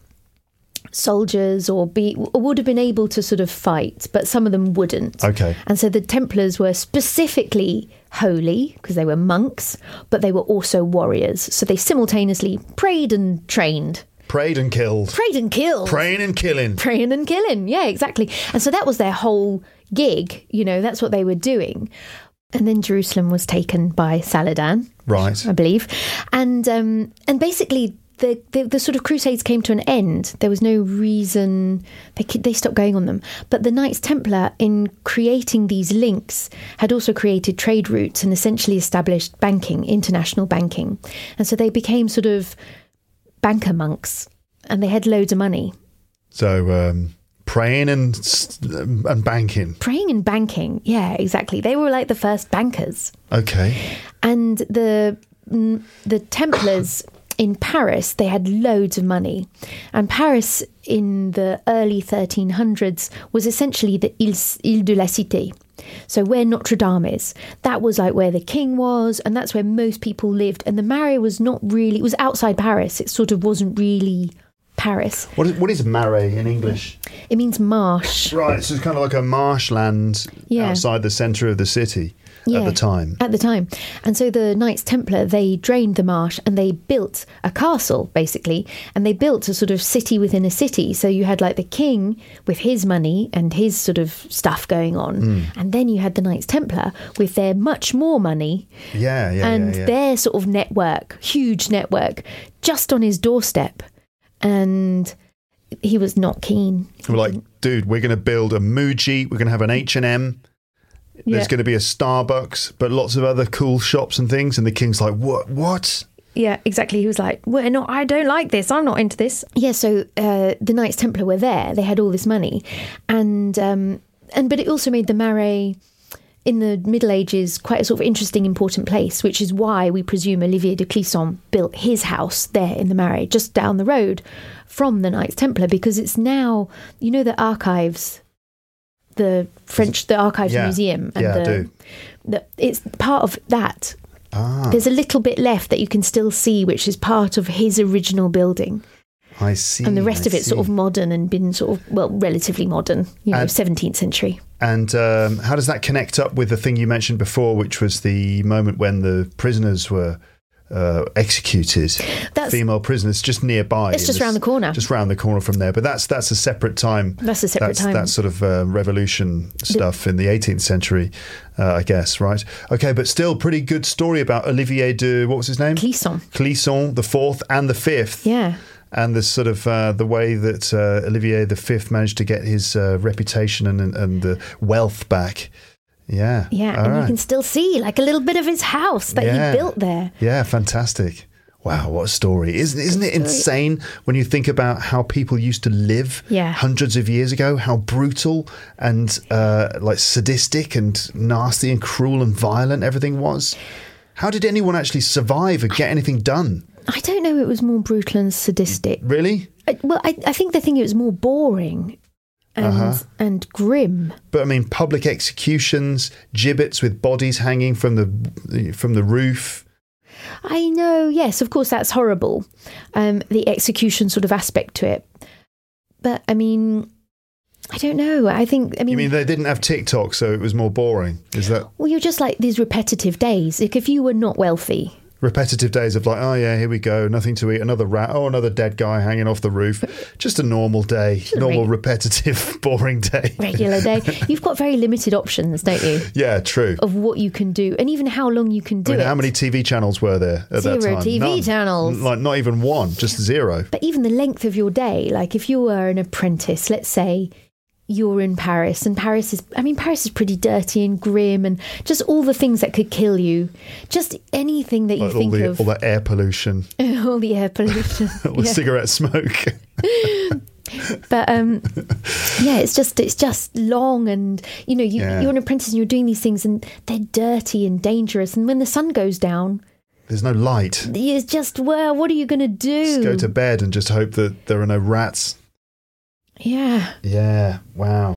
soldiers or would have been able to sort of fight, but some of them wouldn't. Okay. And so the Templars were specifically holy because they were monks, but they were also warriors. So they simultaneously prayed and trained. Prayed and killed. Prayed and killed. Praying and killing. Praying and killing. Yeah, exactly. And so that was their whole gig. That's what they were doing. And then Jerusalem was taken by Saladin, right? I believe, and basically the sort of Crusades came to an end. There was no reason they stopped going on them. But the Knights Templar, in creating these links, had also created trade routes and essentially established banking, international banking, and so they became sort of banker monks, and they had loads of money. So. Praying and banking. Praying and banking, yeah, exactly. They were like the first bankers. Okay. And the Templars in Paris, they had loads of money. And Paris in the early 1300s was essentially the Ile de la Cité. So where Notre Dame is, that was like where the king was, and that's where most people lived. And the Marais was not really, it was outside Paris. It sort of wasn't really Paris. What is Marais in English? It means marsh. Right, so it's kind of like a marshland outside the centre of the city at the time. At the time. And so the Knights Templar, they drained the marsh and they built a castle, basically, and they built a sort of city within a city. So you had like the king with his money and his sort of stuff going on, and then you had the Knights Templar with their much more money and their sort of network, huge network, just on his doorstep. And he was not keen. We're like, dude, we're going to build a Muji, we're going to have an H&M, there's going to be a Starbucks, but lots of other cool shops and things. And the king's like, what? Yeah, exactly. He was like, well, no, I don't like this. I'm not into this. Yeah, so the Knights Templar were there. They had all this money. But it also made the Marais in the Middle Ages quite a sort of interesting, important place, which is why we presume Olivier de Clisson built his house there in the Marais, just down the road from the Knights Templar, because it's now, the archives the Archives Yeah. Museum, and Yeah, I do. it's part of that. There's a little bit left that you can still see, which is part of his original building. I see. And the rest of it's see. sort of modern and been sort of, well, relatively modern, 17th century. And how does that connect up with the thing you mentioned before, which was the moment when the prisoners were executed? Female prisoners just nearby. It's just round the corner. Just round the corner from there. But that's a separate time. That's a separate time. That's sort of revolution stuff in the 18th century, I guess, right? Okay, but still pretty good story about Olivier de, what was his name? Clisson, the 4th and the 5th. Yeah. And the sort of the way that Olivier V managed to get his reputation and the wealth back. Yeah. Yeah, and you can still see like a little bit of his house that he built there. Yeah, fantastic. Wow, what a story. Isn't it insane when you think about how people used to live hundreds of years ago, how brutal and like sadistic and nasty and cruel and violent everything was? How did anyone actually survive or get anything done? I don't know. It was more brutal and sadistic. Really? I think it was more boring and grim. But I mean, public executions, gibbets with bodies hanging from the roof. I know. Yes, of course, that's horrible. The execution sort of aspect to it. But I mean, I don't know. You mean they didn't have TikTok, so it was more boring? Is that? Well, you're just like these repetitive days. Like if you were not wealthy. Repetitive days of like, oh yeah, here we go, nothing to eat, another rat, oh, another dead guy hanging off the roof. Just a normal day, repetitive, boring day. Regular day. You've got very limited options, don't you? Yeah, true. Of what you can do, and even how long you can do it. How many TV channels were there at that time? Zero TV channels. Like not even one, just zero. But even the length of your day, like if you were an apprentice, let's say you're in Paris, and Paris is pretty dirty and grim, and just all the things that could kill you, just anything that you think of. All the air pollution. All the air pollution. All the cigarette smoke. But it's just long, and you're an apprentice and you're doing these things, and they're dirty and dangerous, and when the sun goes down, there's no light. It's just, well, what are you going to do? Just go to bed and just hope that there are no rats. Yeah. Yeah. Wow.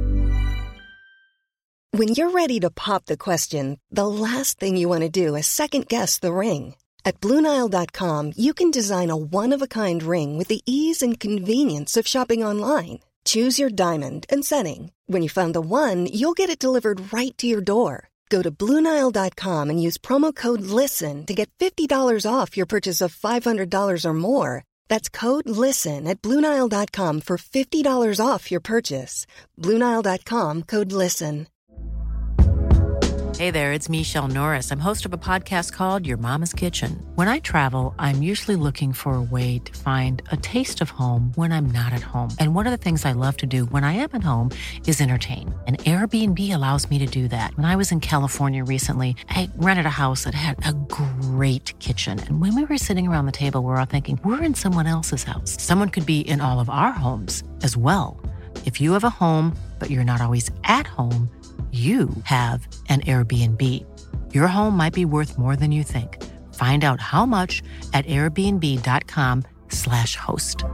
When you're ready to pop the question, the last thing you want to do is second-guess the ring. At BlueNile.com, you can design a one-of-a-kind ring with the ease and convenience of shopping online. Choose your diamond and setting. When you find the one, you'll get it delivered right to your door. Go to BlueNile.com and use promo code LISTEN to get $50 off your purchase of $500 or more. That's code LISTEN at BlueNile.com for $50 off your purchase. BlueNile.com, code LISTEN. Hey there, it's Michelle Norris. I'm host of a podcast called Your Mama's Kitchen. When I travel, I'm usually looking for a way to find a taste of home when I'm not at home. And one of the things I love to do when I am at home is entertain. And Airbnb allows me to do that. When I was in California recently, I rented a house that had a great kitchen. And when we were sitting around the table, we were all thinking, we're in someone else's house. Someone could be in all of our homes as well. If you have a home, but you're not always at home, you have an Airbnb. Your home might be worth more than you think. Find out how much at airbnb.com/host.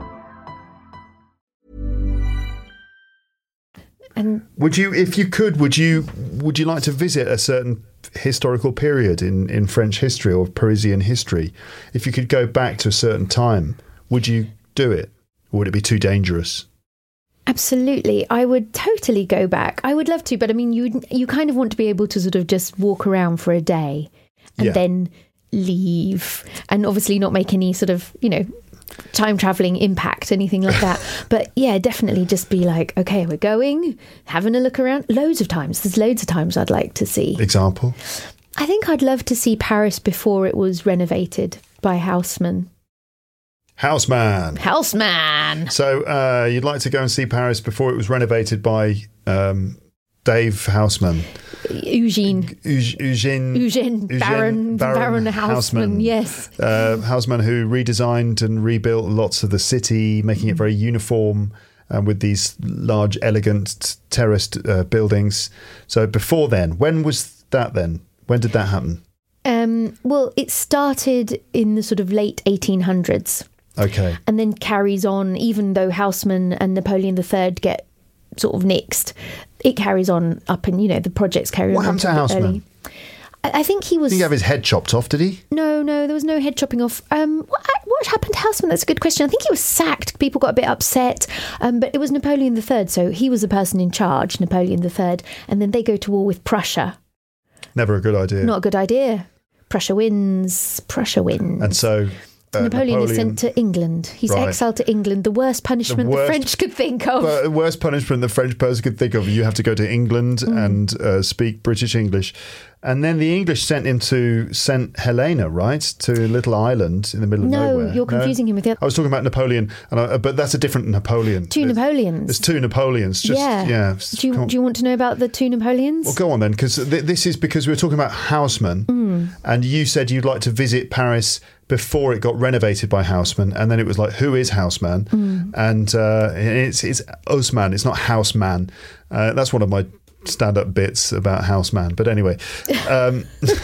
And would you like to visit a certain historical period in French history or Parisian history? If you could go back to a certain time, would you do it? Or would it be too dangerous? Absolutely. I would totally go back. I would love to, but I mean, you kind of want to be able to sort of just walk around for a day and then leave, and obviously not make any sort of, time traveling impact, anything like that. But yeah, definitely just be like, okay, we're going, having a look around. Loads of times. There's loads of times I'd like to see. Example? I think I'd love to see Paris before it was renovated by Haussmann. So you'd like to go and see Paris before it was renovated by Dave Haussmann. Eugene Baron Haussmann, yes. Haussmann, who redesigned and rebuilt lots of the city, making it very uniform with these large, elegant, terraced buildings. So before then, when was that then? When did that happen? Well, it started in the sort of late 1800s. Okay. And then carries on, even though Haussmann and Napoleon III get sort of nixed. It carries on up and, the projects carry on. What happened to Haussmann? I think he was... Did he have his head chopped off, did he? No, there was no head chopping off. What happened to Haussmann? That's a good question. I think he was sacked. People got a bit upset. But it was Napoleon III, so he was the person in charge, Napoleon III, and then they go to war with Prussia. Never a good idea. Not a good idea. Prussia wins. And so... Napoleon is sent to England. He's exiled to England. The worst punishment the French could think of. The worst punishment the French person could think of. You have to go to England and speak British English. And then the English sent him to St. Helena, right? To a little island in the middle of nowhere. No, you're confusing him with the other. I was talking about Napoleon, but that's a different Napoleon. Napoleons. There's two Napoleons. Do you want to know about the two Napoleons? Well, go on then, because this is because we were talking about Haussmann, and you said you'd like to visit Paris before it got renovated by Haussmann, and then it was like, who is Haussmann? And it's Haussmann, it's not Haussmann. That's one of my stand-up bits about Haussmann, but anyway. And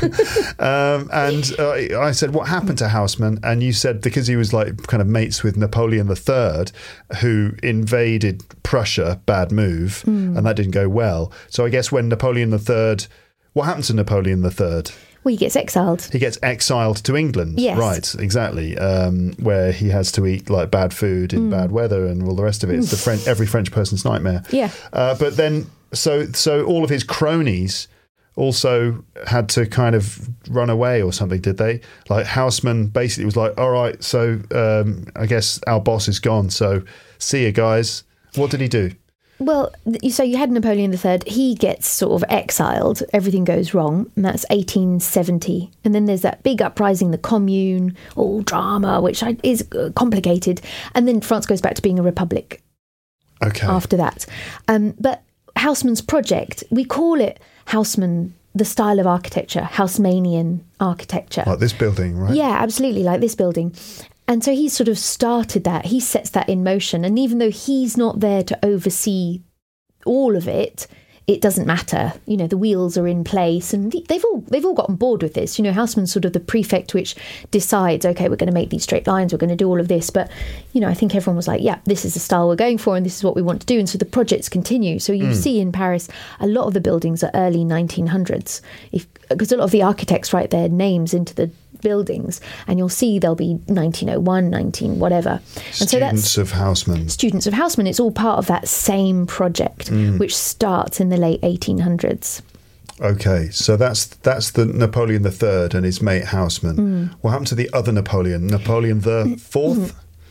I said, what happened to Haussmann? And you said because he was like kind of mates with Napoleon III, who invaded Prussia, bad move, and that didn't go well. So I guess when Napoleon III, what happened to Napoleon III? Well, he gets exiled. He gets exiled to England. Yes. Right, exactly. Where he has to eat like bad food in bad weather and all the rest of it. It's every French person's nightmare. Yeah. But then, so all of his cronies also had to kind of run away or something, did they? Like Haussmann basically was like, all right, so I guess our boss is gone, so see you guys. What did he do? Well, so you had Napoleon III. He gets sort of exiled. Everything goes wrong. And that's 1870. And then there's that big uprising, the Commune, all drama, which is complicated. And then France goes back to being a republic. Okay. After that. But Haussmann's project, we call it Haussmann, the style of architecture, Haussmannian architecture. Like this building, right? Yeah, absolutely, like this building. And so he sort of started that. He sets that in motion. And even though he's not there to oversee all of it, it doesn't matter. The wheels are in place, and they've all got on board with this. Haussmann's sort of the prefect which decides, okay, we're going to make these straight lines, we're going to do all of this. But, I think everyone was like, yeah, this is the style we're going for, and this is what we want to do. And so the projects continue. So you see in Paris, a lot of the buildings are early 1900s, because a lot of the architects write their names into the buildings, and you'll see there'll be 1901, 19 whatever. And Students of Haussmann. Students of Haussmann. It's all part of that same project, which starts in the late 1800s. Okay, so that's the Napoleon III and his mate Haussmann. What happened to the other Napoleon? Napoleon the Fourth?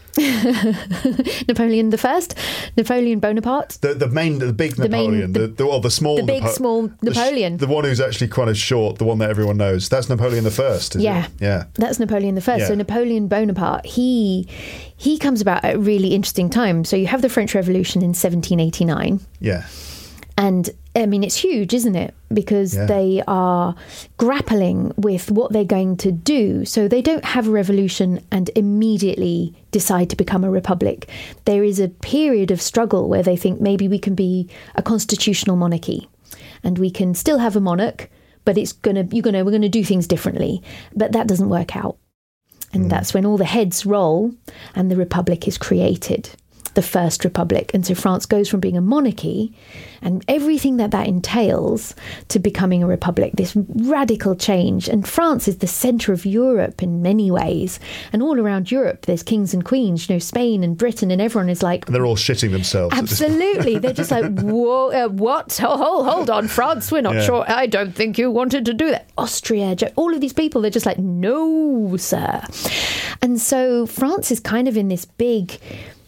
Napoleon the First, Napoleon Bonaparte, the big Napoleon, the small, the big small Napoleon, the one who's actually kind of short, the one that everyone knows. That's Napoleon the First. Yeah, that's Napoleon the First. Yeah. So Napoleon Bonaparte, he comes about at a really interesting time. So you have the French Revolution in 1789. Yeah. And I mean, it's huge, isn't it? Because they are grappling with what they're going to do. So they don't have a revolution and immediately decide to become a republic. There is a period of struggle where they think maybe we can be a constitutional monarchy and we can still have a monarch, but we're going to do things differently. But that doesn't work out. And that's when all the heads roll and the republic is created. The First Republic. And so France goes from being a monarchy and everything that entails to becoming a republic, this radical change. And France is the centre of Europe in many ways. And all around Europe, there's kings and queens, Spain and Britain, and everyone is like... And they're all shitting themselves. Absolutely. They're just like, whoa, what? Hold on, France, we're not sure. I don't think you wanted to do that. Austria, all of these people, they're just like, no, sir. And so France is kind of in this big...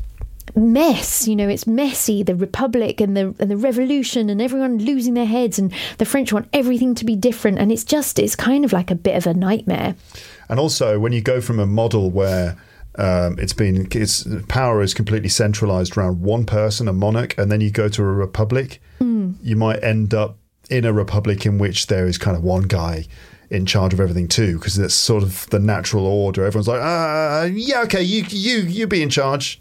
mess, it's messy, the republic and the revolution and everyone losing their heads, and the French want everything to be different, and it's kind of like a bit of a nightmare. And also when you go from a model where its power is completely centralized around one person, a monarch, and then you go to a republic, you might end up in a republic in which there is kind of one guy in charge of everything too, because that's sort of the natural order. Everyone's like, yeah, okay, you be in charge.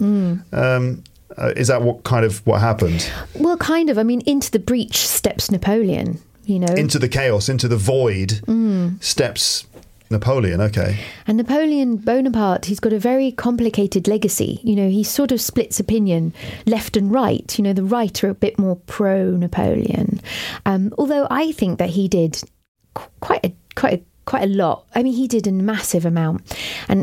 Is that what happened? Well, kind of. I mean, into the breach steps Napoleon. Into the chaos, into the void steps Napoleon, okay. And Napoleon Bonaparte, he's got a very complicated legacy. You know, he sort of splits opinion left and right. You know, the right are a bit more pro-Napoleon. Although I think that he did quite a lot. I mean, he did a massive amount. And,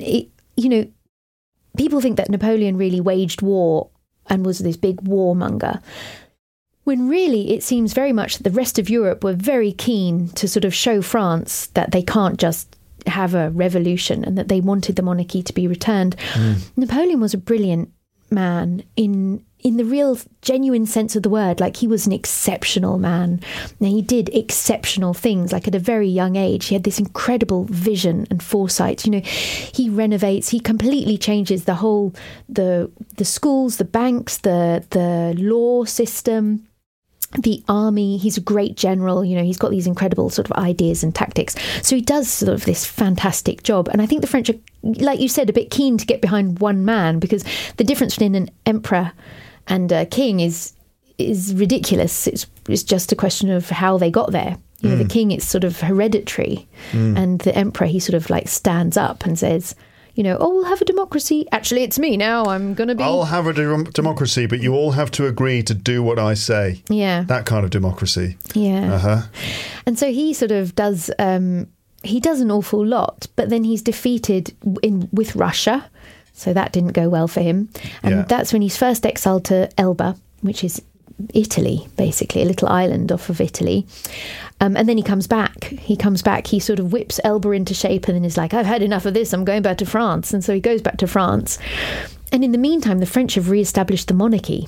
people think that Napoleon really waged war and was this big warmonger, when really it seems very much that the rest of Europe were very keen to sort of show France that they can't just have a revolution and that they wanted the monarchy to be returned. Napoleon was a brilliant man in the real genuine sense of the word. Like, he was an exceptional man. Now, he did exceptional things. Like, at a very young age, he had this incredible vision and foresight. You know, he renovates, he completely changes the whole, the schools, the banks, the law system, the army. He's a great general. You know, he's got these incredible sort of ideas and tactics. So he does sort of this fantastic job. And I think the French are, like you said, a bit keen to get behind one man, because the difference between an emperor and a king is ridiculous. It's just a question of how they got there. You know, the king, it's sort of hereditary, and the emperor, he sort of like stands up and says, you know, oh, we'll have a democracy. Actually, it's me now. I'm going to be... I'll have a democracy, but you all have to agree to do what I say. Yeah. That kind of democracy. Yeah. Uh-huh. And so he sort of does... he does an awful lot, but then he's defeated with Russia. So that didn't go well for him. And that's when he's first exiled to Elba, which is Italy, basically, a little island off of Italy. And then he comes back. He sort of whips Elba into shape and then is like, I've had enough of this. I'm going back to France. And so he goes back to France. And in the meantime, the French have re-established the monarchy.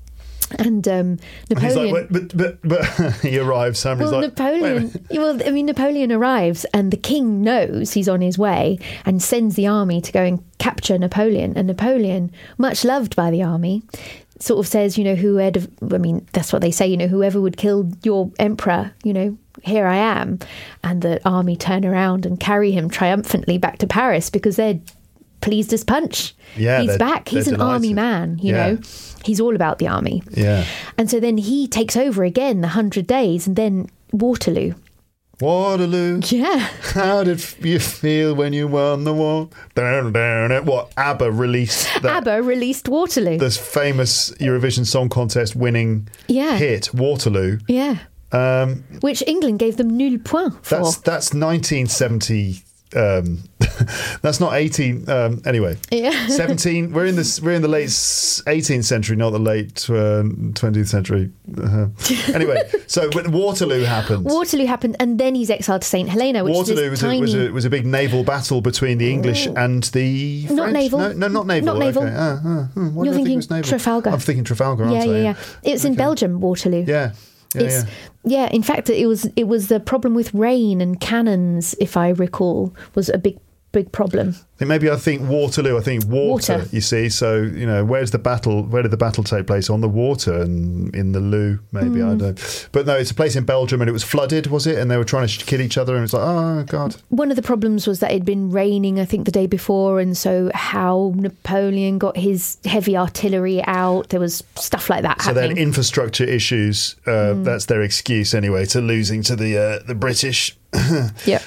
And Napoleon... He's like, but he arrives. Somebody's well, like, Napoleon arrives and the king knows he's on his way and sends the army to go and capture Napoleon. And Napoleon, much loved by the army, sort of says, you know, that's what they say, you know, whoever would kill your emperor, you know, here I am. And the army turn around and carry him triumphantly back to Paris because they're pleased as punch. Yeah, he's back. He's an delighted. army man, you know. He's all about the army. Yeah. And so then he takes over again, the 100 Days, and then Waterloo. Waterloo. Yeah. How did you feel when you won the war? Down, down. What? ABBA released that. ABBA released Waterloo. This famous Eurovision Song Contest winning hit, Waterloo. Yeah. Which England gave them nul point for. That's 1970. That's not 18. Anyway, 17. We're in the late 18th century, not the late 20th century. Anyway, so when Waterloo happened, and then he's exiled to St Helena. Which Waterloo was a big naval battle between the English and the French. Not naval. No, not naval. Not naval. Okay. You're thinking Trafalgar. I'm thinking Trafalgar. Aren't I? Yeah. It's in Belgium, Waterloo. Yeah. In fact, it was the problem with rain and cannons, if I recall, was a big problem. I think Waterloo. I think water. You see, so you know, where did the battle take place? On the water and in the Loo, maybe. I don't know. But no, it's a place in Belgium, and it was flooded, was it? And they were trying to kill each other, and it's like, oh god. One of the problems was that it'd been raining, I think, the day before, and so how Napoleon got his heavy artillery out. There was stuff like that. So happening. then infrastructure issues. That's their excuse anyway to losing to the British. Yeah.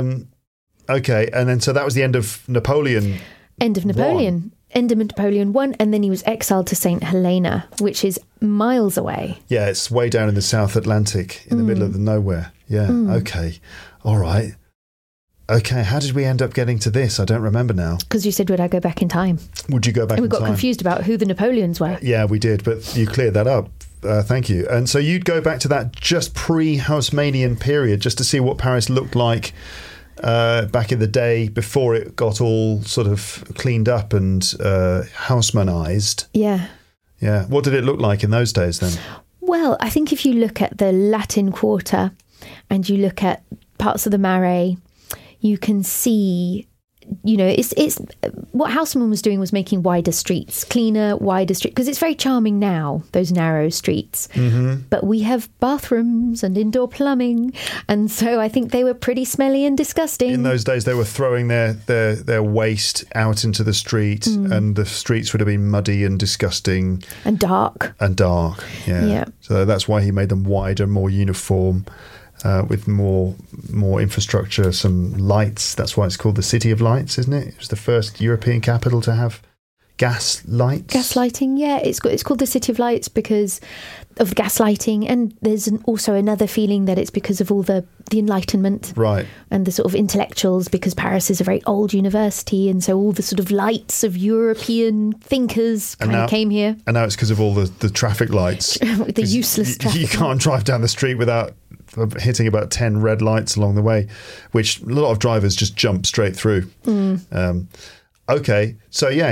Okay, and then so that was the end of Napoleon. End of Napoleon I, and then he was exiled to St Helena, which is miles away. Yeah, it's way down in the South Atlantic, in the middle of the nowhere. Yeah, okay. All right. Okay, how did we end up getting to this? I don't remember now. Because you said, would I go back in time? Would you go back in time? And we got confused about who the Napoleons were. Yeah, we did, but you cleared that up. Thank you. And so you'd go back to that just pre-Haussmannian period, just to see what Paris looked like back in the day before it got all sort of cleaned up and Haussmannized. Yeah. Yeah. What did it look like in those days then? Well, I think if you look at the Latin Quarter and you look at parts of the Marais, you can see, you know, it's what Haussmann was doing was making wider streets, cleaner, wider streets, because it's very charming now, those narrow streets. Mm-hmm. But we have bathrooms and indoor plumbing, and so I think they were pretty smelly and disgusting. In those days, they were throwing their waste out into the street, and the streets would have been muddy and disgusting. And dark. Yeah. So that's why he made them wider, more uniform. with more infrastructure, some lights. That's why it's called the City of Lights, isn't it? It was the first European capital to have gas lights. Gas lighting, yeah. It's called the City of Lights because of gas lighting, and there's also another feeling that it's because of all the Enlightenment, right, and the sort of intellectuals, because Paris is a very old university, and so all the sort of lights of European thinkers came here. And now it's because of all the traffic lights. The useless traffic. You can't drive down the street without hitting about 10 red lights along the way, which a lot of drivers just jump straight through. Okay, so the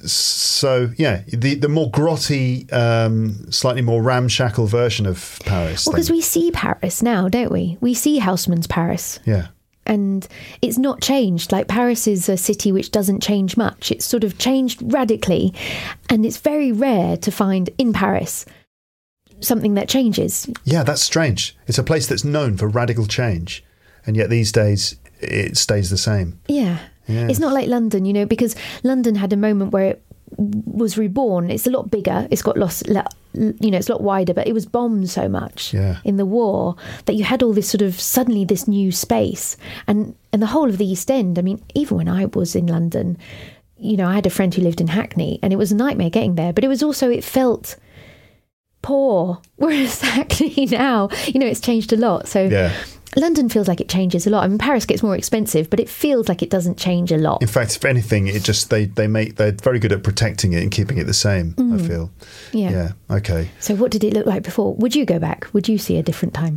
more grotty, slightly more ramshackle version of Paris. Well, because we see Paris now, don't we? We see Haussmann's Paris. Yeah. And it's not changed. Like, Paris is a city which doesn't change much. It's sort of changed radically, and it's very rare to find in Paris something that changes. Yeah, that's strange. It's a place that's known for radical change, and yet these days it stays the same. Yeah. Yeah. It's not like London, because London had a moment where it was reborn. It's a lot bigger. It's got it's a lot wider, but it was bombed so much in the war that you had all this sort of suddenly this new space, and the whole of the East End. I mean, even when I was in London, I had a friend who lived in Hackney, and it was a nightmare getting there. But it was also, it felt poor. Whereas Hackney now, it's changed a lot. So. Yeah. London feels like it changes a lot. I mean, Paris gets more expensive, but it feels like it doesn't change a lot. In fact, if anything, it just they're very good at protecting it and keeping it the same. I feel. Yeah. Okay. So, what did it look like before? Would you go back? Would you see a different time?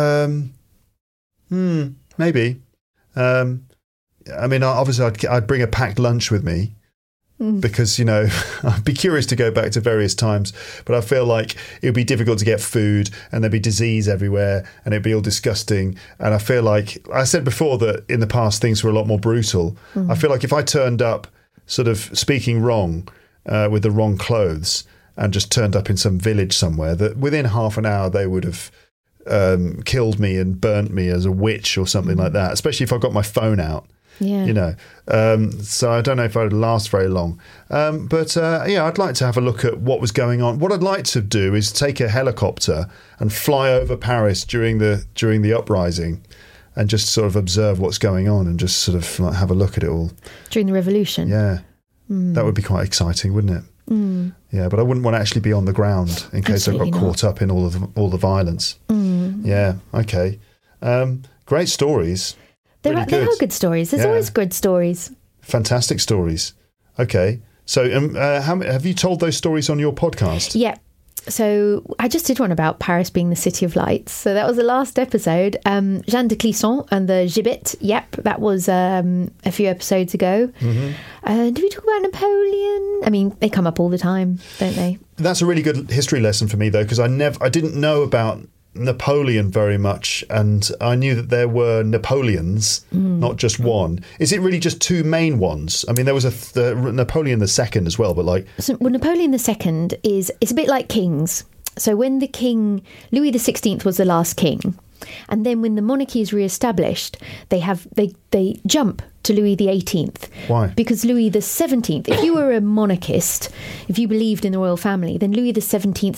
Maybe. I mean, obviously, I'd bring a packed lunch with me. Because, I'd be curious to go back to various times, but I feel like it would be difficult to get food, and there'd be disease everywhere, and it'd be all disgusting. And I feel like, I said before that in the past things were a lot more brutal. I feel like if I turned up sort of speaking wrong with the wrong clothes and just turned up in some village somewhere, that within half an hour they would have killed me and burnt me as a witch or something like that, especially if I got my phone out. Yeah. So I don't know if I'd last very long. But I'd like to have a look at what was going on. What I'd like to do is take a helicopter and fly over Paris during the uprising and just sort of observe what's going on and just sort of like have a look at it all. During the revolution? Yeah. That would be quite exciting, wouldn't it? Yeah, but I wouldn't want to actually be on the ground in case I got caught up in all the violence. Yeah, okay. Great stories. There are good stories. There's always good stories. Fantastic stories. Okay. So have you told those stories on your podcast? Yeah. So I just did one about Paris being the City of Lights. So that was the last episode. Jeanne de Clisson and the Gibbet. Yep, that was a few episodes ago. Did we talk about Napoleon? I mean, they come up all the time, don't they? That's a really good history lesson for me, though, because I didn't know about Napoleon very much, and I knew that there were Napoleons, not just one. Is it really just two main ones? I mean, there was the Napoleon II as well, but Napoleon II it's a bit like kings. So when the king, Louis XVI was the last king, and then when the monarchy is re-established, they jump to Louis XVIII. Why? Because Louis XVII, if you were a monarchist, if you believed in the royal family, then Louis XVI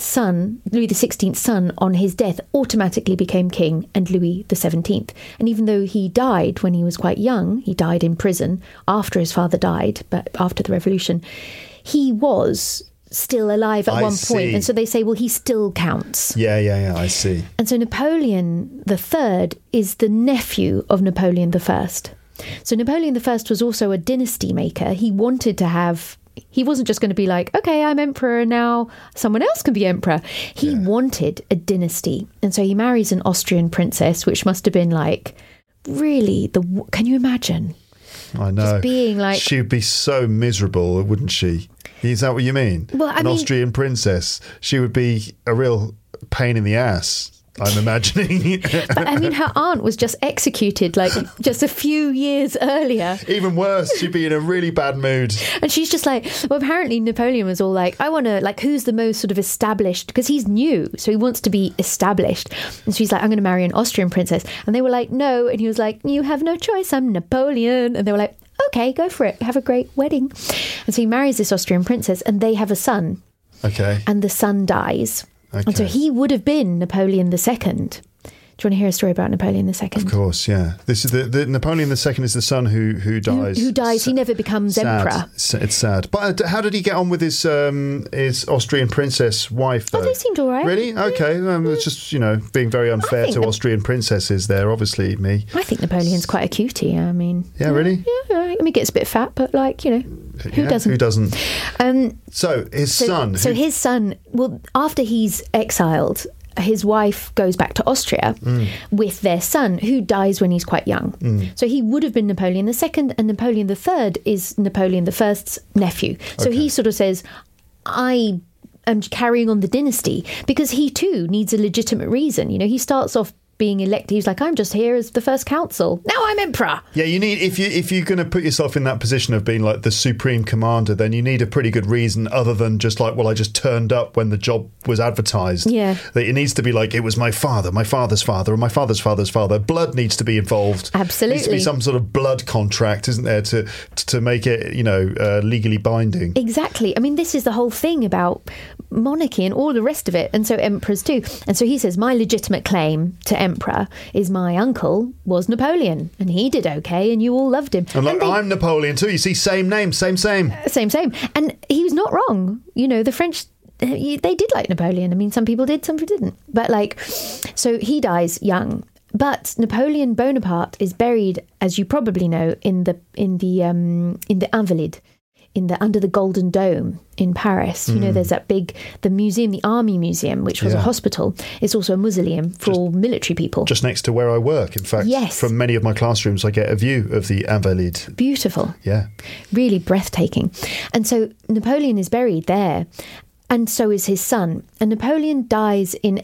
son, on his death, automatically became king, and Louis XVII. And even though he died when he was quite young, he died in prison after his father died, but after the revolution, he was still alive at one point, and so they say, well, he still counts. Yeah, I see. And so Napoleon III is the nephew of Napoleon I. So Napoleon I was also a dynasty maker. He wasn't just going to be like, okay, I'm emperor now, someone else can be emperor. He wanted a dynasty, and so he marries an Austrian princess, which must have been like, really, can you imagine? I know. Just being like, she'd be so miserable, wouldn't she? Is that what you mean? Well, I mean, Austrian princess. She would be a real pain in the ass, I'm imagining. But I mean, her aunt was just executed like just a few years earlier. Even worse, she'd be in a really bad mood. And she's just like, well, apparently Napoleon was all like, I want to, like, who's the most sort of established? Because he's new, so he wants to be established. And she's like, I'm going to marry an Austrian princess. And they were like, no. And he was like, you have no choice, I'm Napoleon. And they were like, okay, go for it. Have a great wedding. And so he marries this Austrian princess, and they have a son. Okay. And the son dies. Okay. And so he would have been Napoleon II. Do you want to hear a story about Napoleon II? Of course, yeah. This is the Napoleon II is the son who dies. Who dies? He never becomes emperor. It's sad. But how did he get on with his Austrian princess wife, though? Oh, they seemed all right. Really? Okay. It's just, being very unfair to Austrian princesses there, obviously, me. I think Napoleon's quite a cutie. I mean... Yeah, really? Yeah, I mean, he gets a bit fat, but who doesn't? Who doesn't? So his son... So his son, well, after he's exiled... his wife goes back to Austria with their son, who dies when he's quite young. So he would have been Napoleon II, and Napoleon III is Napoleon I's nephew. So he sort of says, I am carrying on the dynasty, because he too needs a legitimate reason. He starts off being elected. He's like, I'm just here as the first consul. Now I'm emperor. Yeah, you need, if you're going to put yourself in that position of being like the supreme commander, then you need a pretty good reason other than just like, well, I just turned up when the job was advertised. Yeah. It needs to be like, it was my father, my father's father, or my father's father's father. Blood needs to be involved. Absolutely. There needs to be some sort of blood contract, isn't there, to make it, legally binding. Exactly. I mean, this is the whole thing about monarchy and all the rest of it, and so emperors too. And so he says, my legitimate claim to emperor is my uncle was Napoleon, and he did okay, and you all loved him. And I'm Napoleon too. You see, same name, same. Same. And he was not wrong. The French, they did like Napoleon. I mean, some people did, some people didn't. But so he dies young. But Napoleon Bonaparte is buried, as you probably know, in the Invalides. Under the Golden Dome in Paris. There's that the museum, the Army Museum, which was a hospital. It's also a mausoleum for all military people. Just next to where I work, in fact. Yes. From many of my classrooms, I get a view of the Invalides. Beautiful. Yeah. Really breathtaking. And so Napoleon is buried there, and so is his son. And Napoleon dies in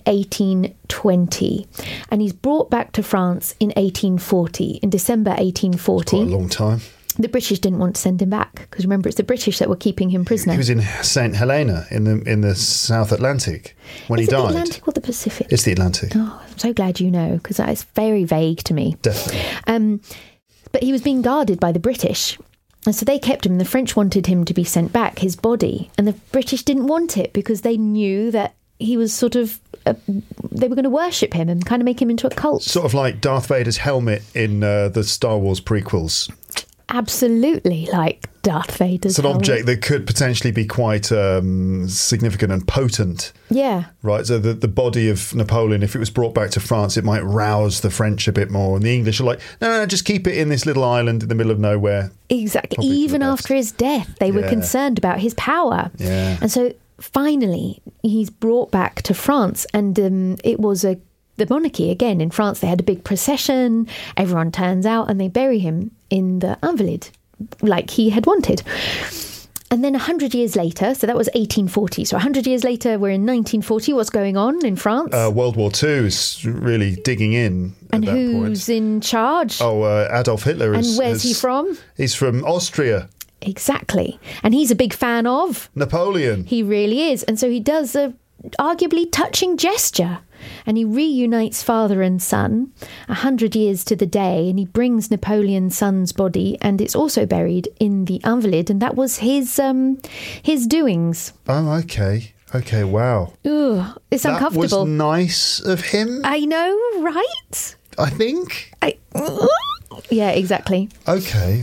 1820, and he's brought back to France in 1840, in December 1840. Quite a long time. The British didn't want to send him back, because remember, it's the British that were keeping him prisoner. He was in St Helena in the South Atlantic when he died. Is it the Atlantic or the Pacific? It's the Atlantic. Oh, I'm so glad you know, because that is very vague to me. Definitely. But he was being guarded by the British, and so they kept him. The French wanted him to be sent back, his body, and the British didn't want it because they knew that he was sort of... they were going to worship him and kind of make him into a cult. Sort of like Darth Vader's helmet in the Star Wars prequels. Absolutely like Darth Vader's It's an object that could potentially be quite significant and potent. Yeah. Right, so the body of Napoleon, if it was brought back to France, it might rouse the French a bit more. And the English are like, no, just keep it in this little island in the middle of nowhere. Exactly. Probably even after his death, they were concerned about his power. Yeah. And so finally, he's brought back to France, and it was the monarchy again in France. They had a big procession, everyone turns out, and they bury him in the Invalides like he had wanted. And then 100 years later, so that was 1840, so 100 years later we're in 1940. What's going on in France? World War II is really digging in at that point. And who's in charge? Adolf Hitler. And where's he from? He's from Austria. Exactly. And he's a big fan of Napoleon. He really is. And so he does a arguably touching gesture, and he reunites father and son 100 years to the day, and he brings Napoleon's son's body, and it's also buried in the Invalides, and that was his doings. Oh, okay, wow. Ugh, it's uncomfortable. That was nice of him. I know, right? I think. Yeah, exactly. Okay,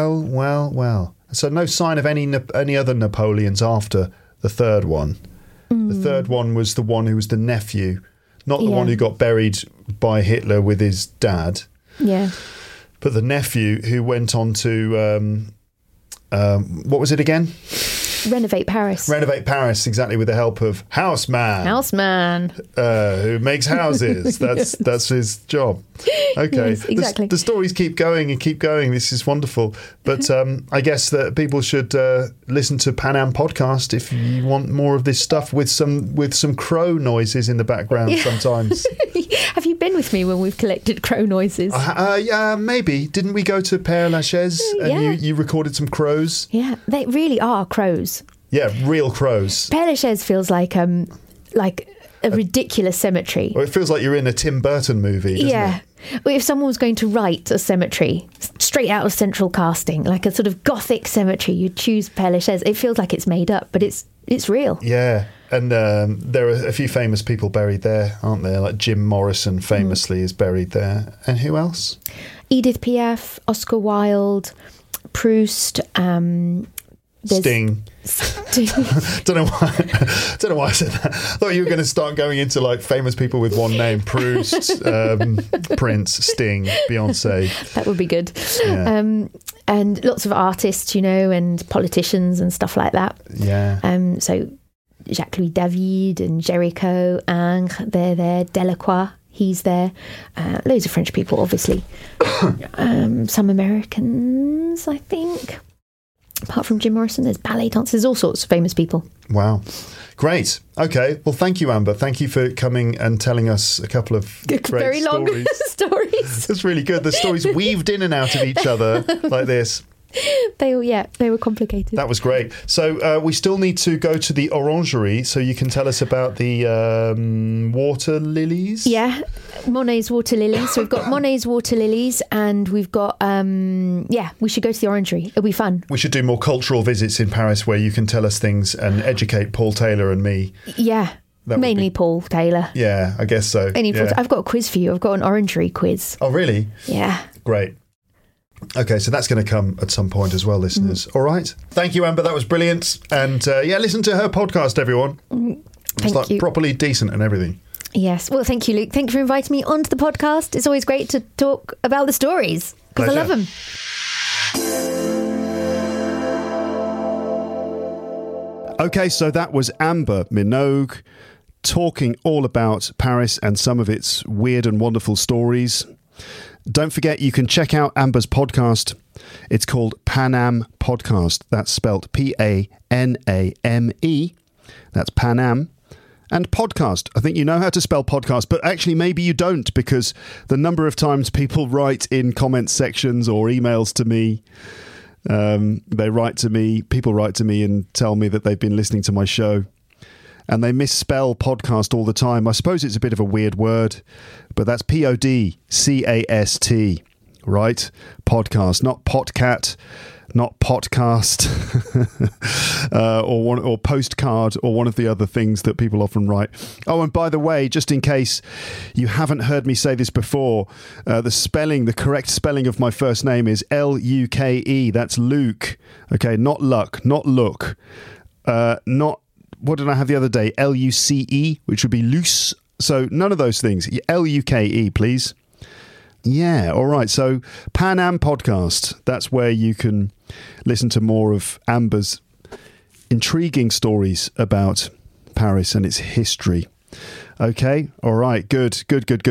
well. So no sign of any other Napoleons after the third one. The third one was the one who was the nephew, not the one who got buried by Hitler with his dad. Yeah. But the nephew who went on to, what was it again? Renovate Paris. Renovate Paris, exactly, with the help of Houseman. Who makes houses. That's his job. Okay. Yes, exactly. The stories keep going and keep going. This is wonderful. But I guess that people should listen to Pan Am podcast if you want more of this stuff with some crow noises in the background sometimes. Have you been with me when we've collected crow noises? Yeah, maybe. Didn't we go to Père Lachaise and you recorded some crows? Yeah, they really are crows. Yeah, real crows. Père Lachaise feels like a ridiculous cemetery. Well, it feels like you're in a Tim Burton movie, doesn't it? Well, if someone was going to write a cemetery straight out of central casting, like a sort of gothic cemetery, you'd choose Père Lachaise. It feels like it's made up, but it's real. Yeah. And there are a few famous people buried there, aren't there? Like Jim Morrison famously is buried there. And who else? Edith Piaf, Oscar Wilde, Proust. Sting. don't know why I said that. I thought you were going to start going into like famous people with one name: Proust, Prince, Sting, Beyonce. That would be good. Yeah. And lots of artists, and politicians and stuff like that. Yeah. So Jacques-Louis David and Géricault, Ingres, they're there. Delacroix, he's there. Loads of French people, obviously. Some Americans, I think. Apart from Jim Morrison, there's ballet dancers, all sorts of famous people. Wow. Great. Okay. Well, thank you, Amber. Thank you for coming and telling us a couple of great very long stories. That's really good. The stories weaved in and out of each other like this. They were complicated. That was great. So we still need to go to the orangery, so you can tell us about the water lilies. Yeah, Monet's water lilies. So we've got Monet's water lilies, and we've got we should go to the orangery. It'll be fun. We should do more cultural visits in Paris where you can tell us things and educate Paul Taylor and me. Yeah. Mainly Paul Taylor. Yeah, I guess so. I've got a quiz for you. I've got an orangery quiz. Oh, really? Yeah. Great. Okay, so that's going to come at some point as well, listeners. All right. Thank you, Amber. That was brilliant. And listen to her podcast, everyone. Thank you. Properly decent and everything. Yes. Well, thank you, Luke. Thank you for inviting me onto the podcast. It's always great to talk about the stories because I love them. Okay, so that was Amber Minogue talking all about Paris and some of its weird and wonderful stories. Don't forget, you can check out Amber's podcast. It's called Panam Podcast. That's spelt Paname. That's Panam. And podcast. I think you know how to spell podcast, but actually maybe you don't, because the number of times people write in comment sections or emails to me, people write to me and tell me that they've been listening to my show. And they misspell podcast all the time. I suppose it's a bit of a weird word, but that's Podcast, right? Podcast, not potcat, not podcast, or postcard, or one of the other things that people often write. Oh, and by the way, just in case you haven't heard me say this before, the correct spelling of my first name is Luke. That's Luke. Okay, not Luck, not Look, not. What did I have the other day? Luce, which would be loose. So none of those things. Luke, please. Yeah, all right. So Panam Podcast. That's where you can listen to more of Amber's intriguing stories about Paris and its history. Okay, all right. Good.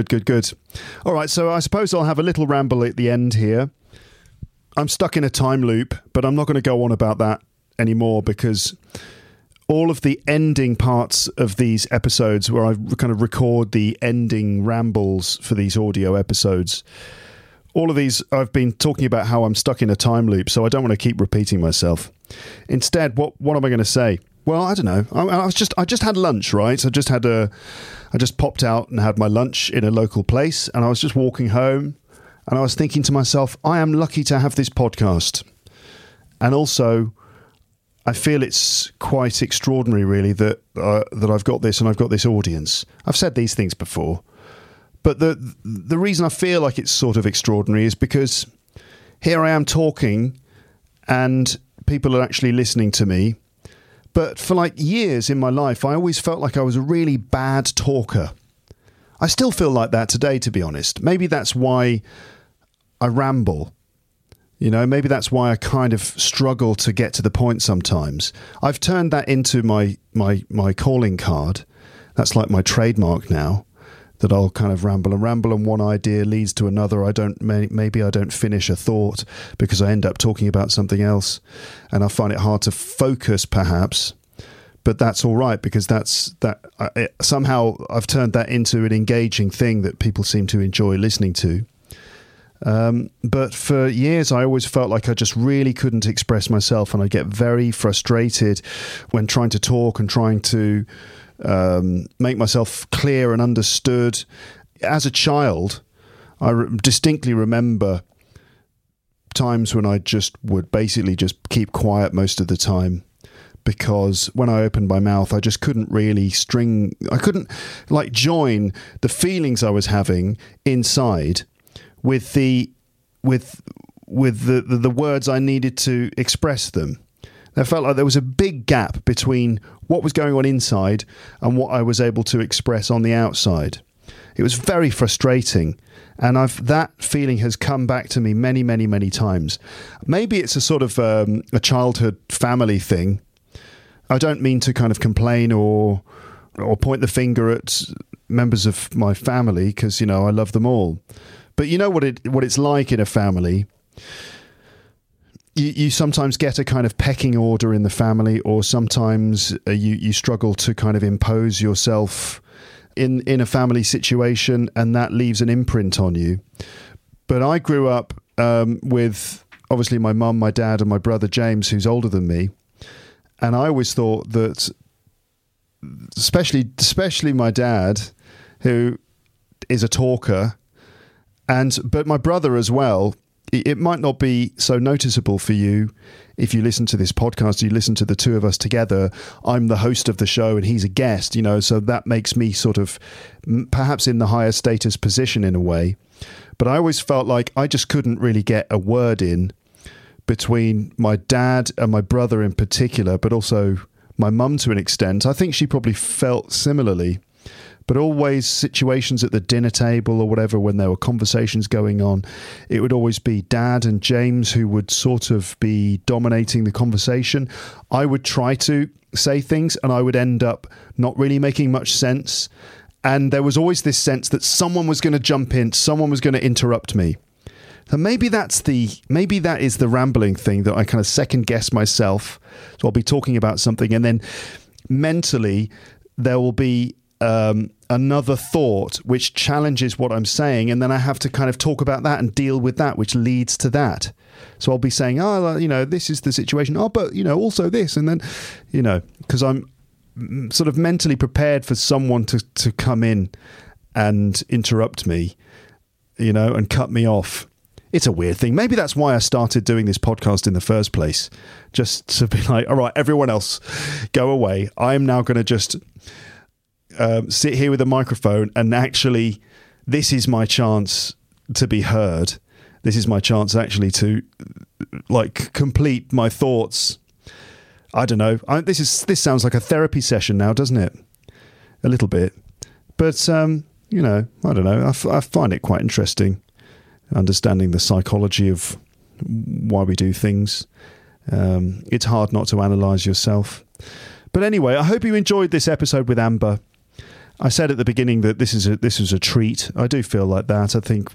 All right, so I suppose I'll have a little ramble at the end here. I'm stuck in a time loop, but I'm not going to go on about that anymore because all of the ending parts of these episodes where I kind of record the ending rambles for these audio episodes, all of these I've been talking about how I'm stuck in a time loop, so I don't want to keep repeating myself. Instead, what am I going to say? Well, I don't know. I just had lunch, right? I just popped out and had my lunch in a local place, and I was just walking home, and I was thinking to myself, I am lucky to have this podcast. And also, I feel it's quite extraordinary, really, that I've got this and I've got this audience. I've said these things before, but the reason I feel like it's sort of extraordinary is because here I am talking and people are actually listening to me. But for like years in my life, I always felt like I was a really bad talker. I still feel like that today, to be honest. Maybe that's why I ramble. You know, maybe that's why I kind of struggle to get to the point sometimes. I've turned that into my calling card. That's like my trademark now, that I'll kind of ramble and one idea leads to another. Maybe I don't finish a thought because I end up talking about something else, and I find it hard to focus perhaps. But that's all right, because somehow I've turned that into an engaging thing that people seem to enjoy listening to. But for years, I always felt like I just really couldn't express myself, and I get very frustrated when trying to talk and trying to make myself clear and understood. As a child, I distinctly remember times when I just would basically just keep quiet most of the time. because when I opened my mouth, I just couldn't really join the feelings I was having inside with the words I needed to express them. I felt like there was a big gap between what was going on inside and what I was able to express on the outside. It was very frustrating, and that feeling has come back to me many, many, many times. Maybe it's a sort of a childhood family thing. I don't mean to kind of complain or point the finger at members of my family, because, you know, I love them all. But you know what it's like in a family. You sometimes get a kind of pecking order in the family, or sometimes you struggle to kind of impose yourself in a family situation, and that leaves an imprint on you. But I grew up with, obviously, my mum, my dad, and my brother James, who's older than me. And I always thought that, especially my dad, who is a talker, but my brother as well. It might not be so noticeable for you if you listen to this podcast, you listen to the two of us together. I'm the host of the show and he's a guest, you know, so that makes me sort of perhaps in the higher status position in a way. But I always felt like I just couldn't really get a word in between my dad and my brother in particular, but also my mum to an extent. I think she probably felt similarly. But always situations at the dinner table or whatever, when there were conversations going on, it would always be Dad and James who would sort of be dominating the conversation. I would try to say things and I would end up not really making much sense. And there was always this sense that someone was going to jump in, someone was going to interrupt me. So maybe that is the rambling thing that I kind of second guess myself. So I'll be talking about something and then mentally there will be another thought which challenges what I'm saying, and then I have to kind of talk about that and deal with that, which leads to that. So I'll be saying, oh, you know, this is the situation. Oh, but, you know, also this. And then, you know, because I'm sort of mentally prepared for someone to come in and interrupt me, you know, and cut me off. It's a weird thing. Maybe that's why I started doing this podcast in the first place. Just to be like, all right, everyone else, go away. I'm now going to just sit here with a microphone, and actually this is my chance to be heard. This is my chance actually to like complete my thoughts. I don't know. This sounds like a therapy session now, doesn't it? A little bit. But, you know, I don't know. I find it quite interesting, understanding the psychology of why we do things. It's hard not to analyse yourself. But anyway, I hope you enjoyed this episode with Amber. I said at the beginning that this was a treat. I do feel like that. I think,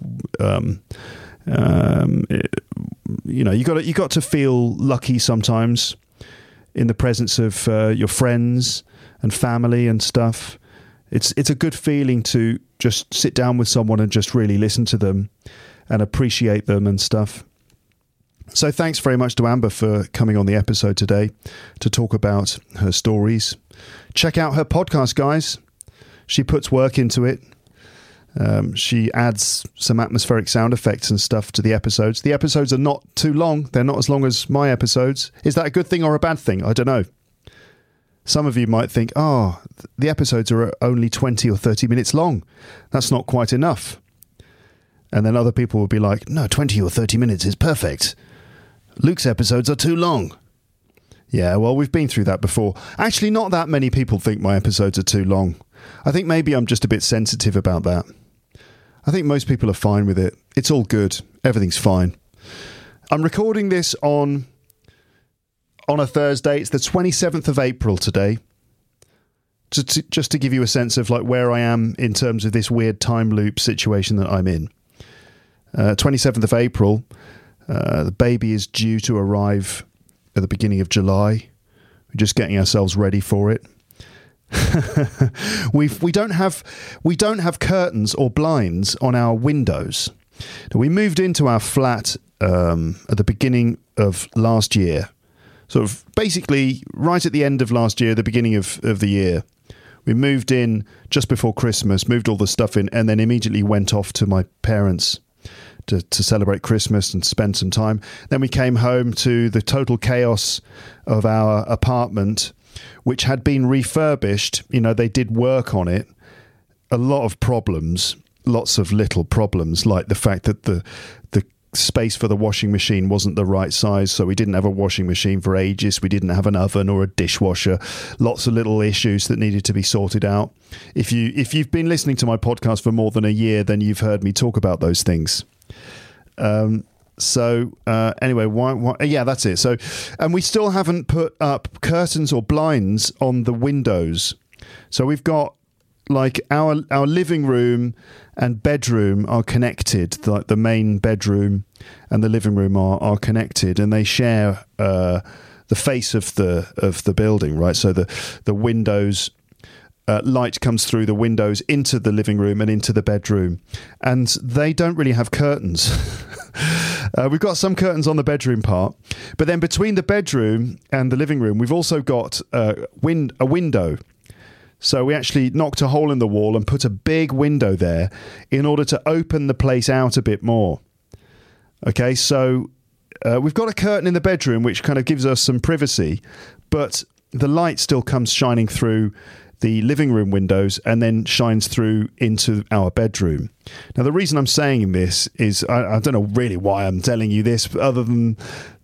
you know, you got to feel lucky sometimes in the presence of your friends and family and stuff. It's a good feeling to just sit down with someone and just really listen to them and appreciate them and stuff. So thanks very much to Amber for coming on the episode today to talk about her stories. Check out her podcast, guys. She puts work into it. She adds some atmospheric sound effects and stuff to the episodes. The episodes are not too long. They're not as long as my episodes. Is that a good thing or a bad thing? I don't know. Some of you might think, oh, the episodes are only 20 or 30 minutes long. That's not quite enough. And then other people will be like, no, 20 or 30 minutes is perfect. Luke's episodes are too long. Yeah, well, we've been through that before. Actually, not that many people think my episodes are too long. I think maybe I'm just a bit sensitive about that. I think most people are fine with it. It's all good. Everything's fine. I'm recording this on a Thursday. It's the 27th of April today. Just to give you a sense of like where I am in terms of this weird time loop situation that I'm in. 27th of April, the baby is due to arrive at the beginning of July. We're just getting ourselves ready for it. we don't have curtains or blinds on our windows. Now, we moved into our flat at the beginning of last year, sort of basically right at the end of last year, the beginning of the year. We moved in just before Christmas, moved all the stuff in, and then immediately went off to my parents' to celebrate Christmas and spend some time. Then we came home to the total chaos of our apartment, which had been refurbished. You know, they did work on it. A lot of problems, lots of little problems, like the fact that the space for the washing machine wasn't the right size, so we didn't have a washing machine for ages. We didn't have an oven or a dishwasher. Lots of little issues that needed to be sorted out. If you've been listening to my podcast for more than a year, then you've heard me talk about those things. Anyway, why, yeah, that's it. So, and we still haven't put up curtains or blinds on the windows. So we've got, like, our living room and bedroom are connected. Like the main bedroom and the living room are connected, and they share the face of the building, right? So the windows, light comes through the windows into the living room and into the bedroom, and they don't really have curtains. We've got some curtains on the bedroom part, but then between the bedroom and the living room, we've also got a window. So we actually knocked a hole in the wall and put a big window there in order to open the place out a bit more. Okay, so we've got a curtain in the bedroom which kind of gives us some privacy, but the light still comes shining through the living room windows and then shines through into our bedroom. Now, the reason I'm saying this is, I don't know really why I'm telling you this, other than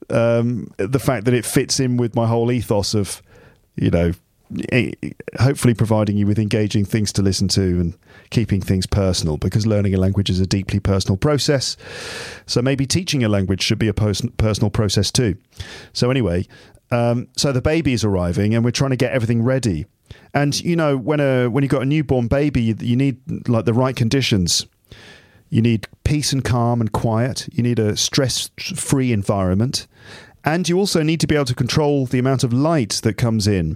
the fact that it fits in with my whole ethos of, you know, hopefully providing you with engaging things to listen to and keeping things personal, because learning a language is a deeply personal process. So maybe teaching a language should be a personal process too. So anyway, so the baby is arriving and we're trying to get everything ready. And, you know, when you've got a newborn baby, you need, like, the right conditions. You need peace and calm and quiet. You need a stress-free environment. And you also need to be able to control the amount of light that comes in,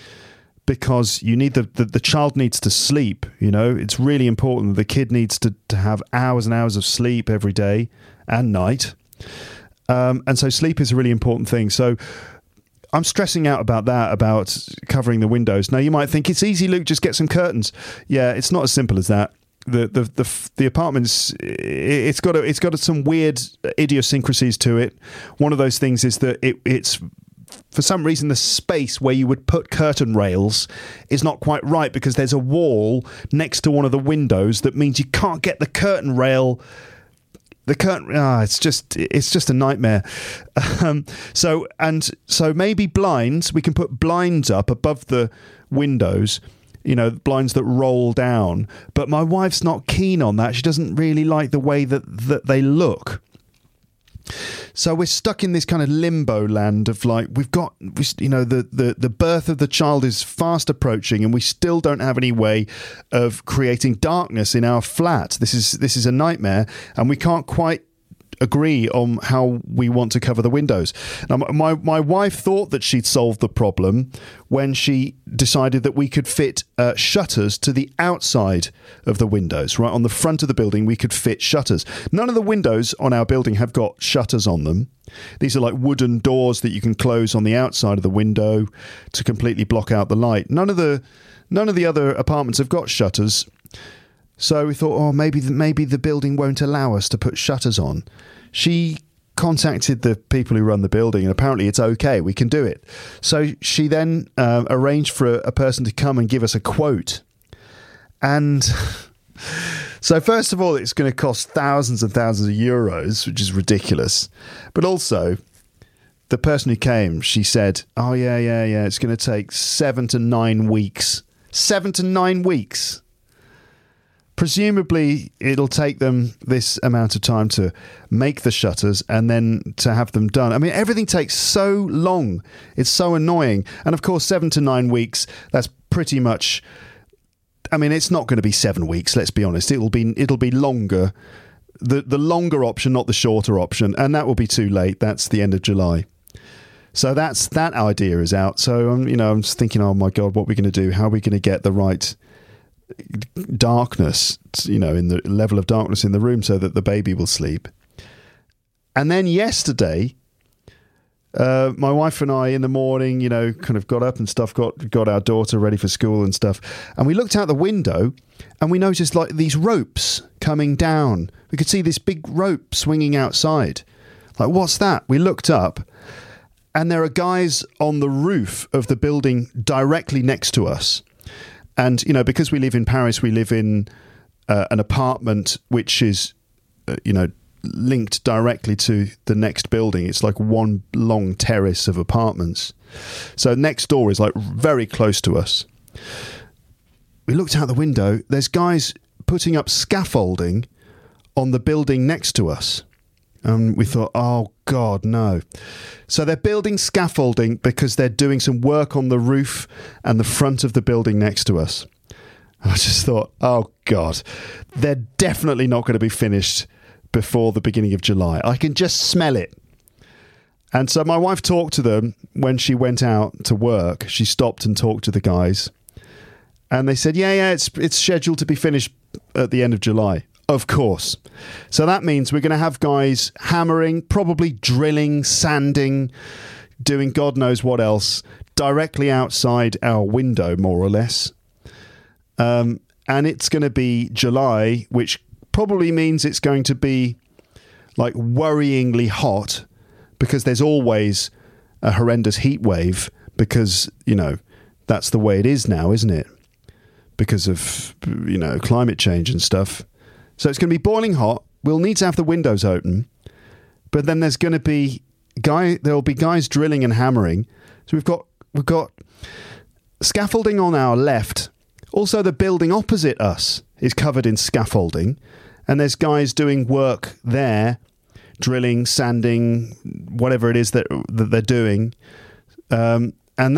because you need the child needs to sleep. You know, it's really important. The kid needs to have hours and hours of sleep every day and night. And so sleep is a really important thing. So I'm stressing out about that, about covering the windows. Now, you might think, it's easy, Luke, just get some curtains. Yeah, it's not as simple as that. The apartments, it's got some weird idiosyncrasies to it. One of those things is that it's for some reason the space where you would put curtain rails is not quite right, because there's a wall next to one of the windows that means you can't get the curtain rail. It's just a nightmare. So maybe blinds, we can put blinds up above the windows, you know, blinds that roll down. But my wife's not keen on that. She doesn't really like the way that they look. So we're stuck in this kind of limbo land of, like, the birth of the child is fast approaching, and we still don't have any way of creating darkness in our flat. This is a nightmare, and we can't quite agree on how we want to cover the windows. Now, my wife thought that she'd solved the problem when she decided that we could fit shutters to the outside of the windows. Right on the front of the building, we could fit shutters. None of the windows on our building have got shutters on them. These are like wooden doors that you can close on the outside of the window to completely block out the light. None of the other apartments have got shutters. So we thought, maybe the building won't allow us to put shutters on. She contacted the people who run the building, and apparently it's okay, we can do it. So she then arranged for a person to come and give us a quote. And so first of all, it's going to cost thousands and thousands of euros, which is ridiculous. But also, the person who came, she said, it's going to take 7 to 9 weeks. 7 to 9 weeks. Presumably, it'll take them this amount of time to make the shutters and then to have them done. I mean, everything takes so long. It's so annoying. And of course, 7 to 9 weeks, that's pretty much... I mean, it's not going to be 7 weeks, let's be honest. It'll be longer. The longer option, not the shorter option. And that will be too late. That's the end of July. So that idea is out. So, I'm just thinking, oh my God, what are we going to do? How are we going to get the right darkness, in the level of darkness in the room so that the baby will sleep? And then yesterday, My wife and I in the morning, kind of got up and stuff, got our daughter ready for school and stuff. And we looked out the window and we noticed like these ropes coming down. We could see this big rope swinging outside. Like, what's that? We looked up and there are guys on the roof of the building directly next to us. And, because we live in Paris, we live in an apartment which is, linked directly to the next building. It's like one long terrace of apartments. So next door is like very close to us. We looked out the window. There's guys putting up scaffolding on the building next to us. And we thought, oh God, no. So they're building scaffolding because they're doing some work on the roof and the front of the building next to us. I just thought, oh God, they're definitely not going to be finished before the beginning of July. I can just smell it. And so my wife talked to them when she went out to work. She stopped and talked to the guys. And they said, yeah, it's scheduled to be finished at the end of July. Of course. So that means we're going to have guys hammering, probably drilling, sanding, doing God knows what else, directly outside our window, more or less. And it's going to be July, which probably means it's going to be like worryingly hot because there's always a horrendous heat wave because, that's the way it is now, isn't it? Because of, climate change and stuff. So it's going to be boiling hot. We'll need to have the windows open. But then there's going to be there'll be guys drilling and hammering. So we've got scaffolding on our left. Also, the building opposite us is covered in scaffolding. And there's guys doing work there, drilling, sanding, whatever it is that they're doing. And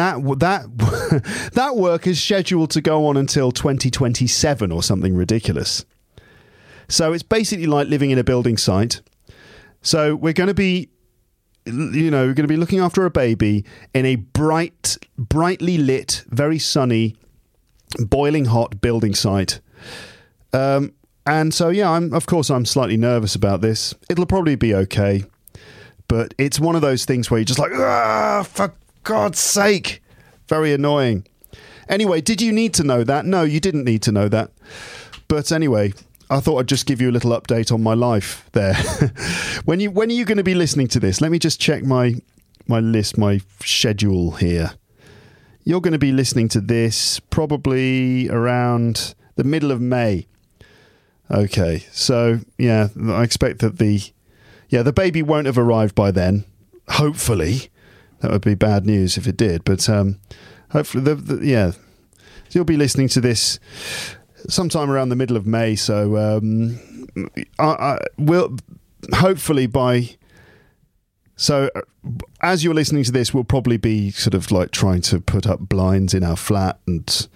that work is scheduled to go on until 2027 or something ridiculous. So it's basically like living in a building site. So we're going to be, looking after a baby in a brightly lit, very sunny, boiling hot building site. And so, yeah, I'm slightly nervous about this. It'll probably be okay. But it's one of those things where you're just like, for God's sake. Very annoying. Anyway, did you need to know that? No, you didn't need to know that. But anyway, I thought I'd just give you a little update on my life there. When are you going to be listening to this? Let me just check my list, my schedule here. You're going to be listening to this probably around the middle of May. Okay, so yeah, I expect that the baby won't have arrived by then. Hopefully, that would be bad news if it did. But hopefully, so you'll be listening to this sometime around the middle of May. So I will hopefully by. So as you're listening to this, we'll probably be sort of like trying to put up blinds in our flat and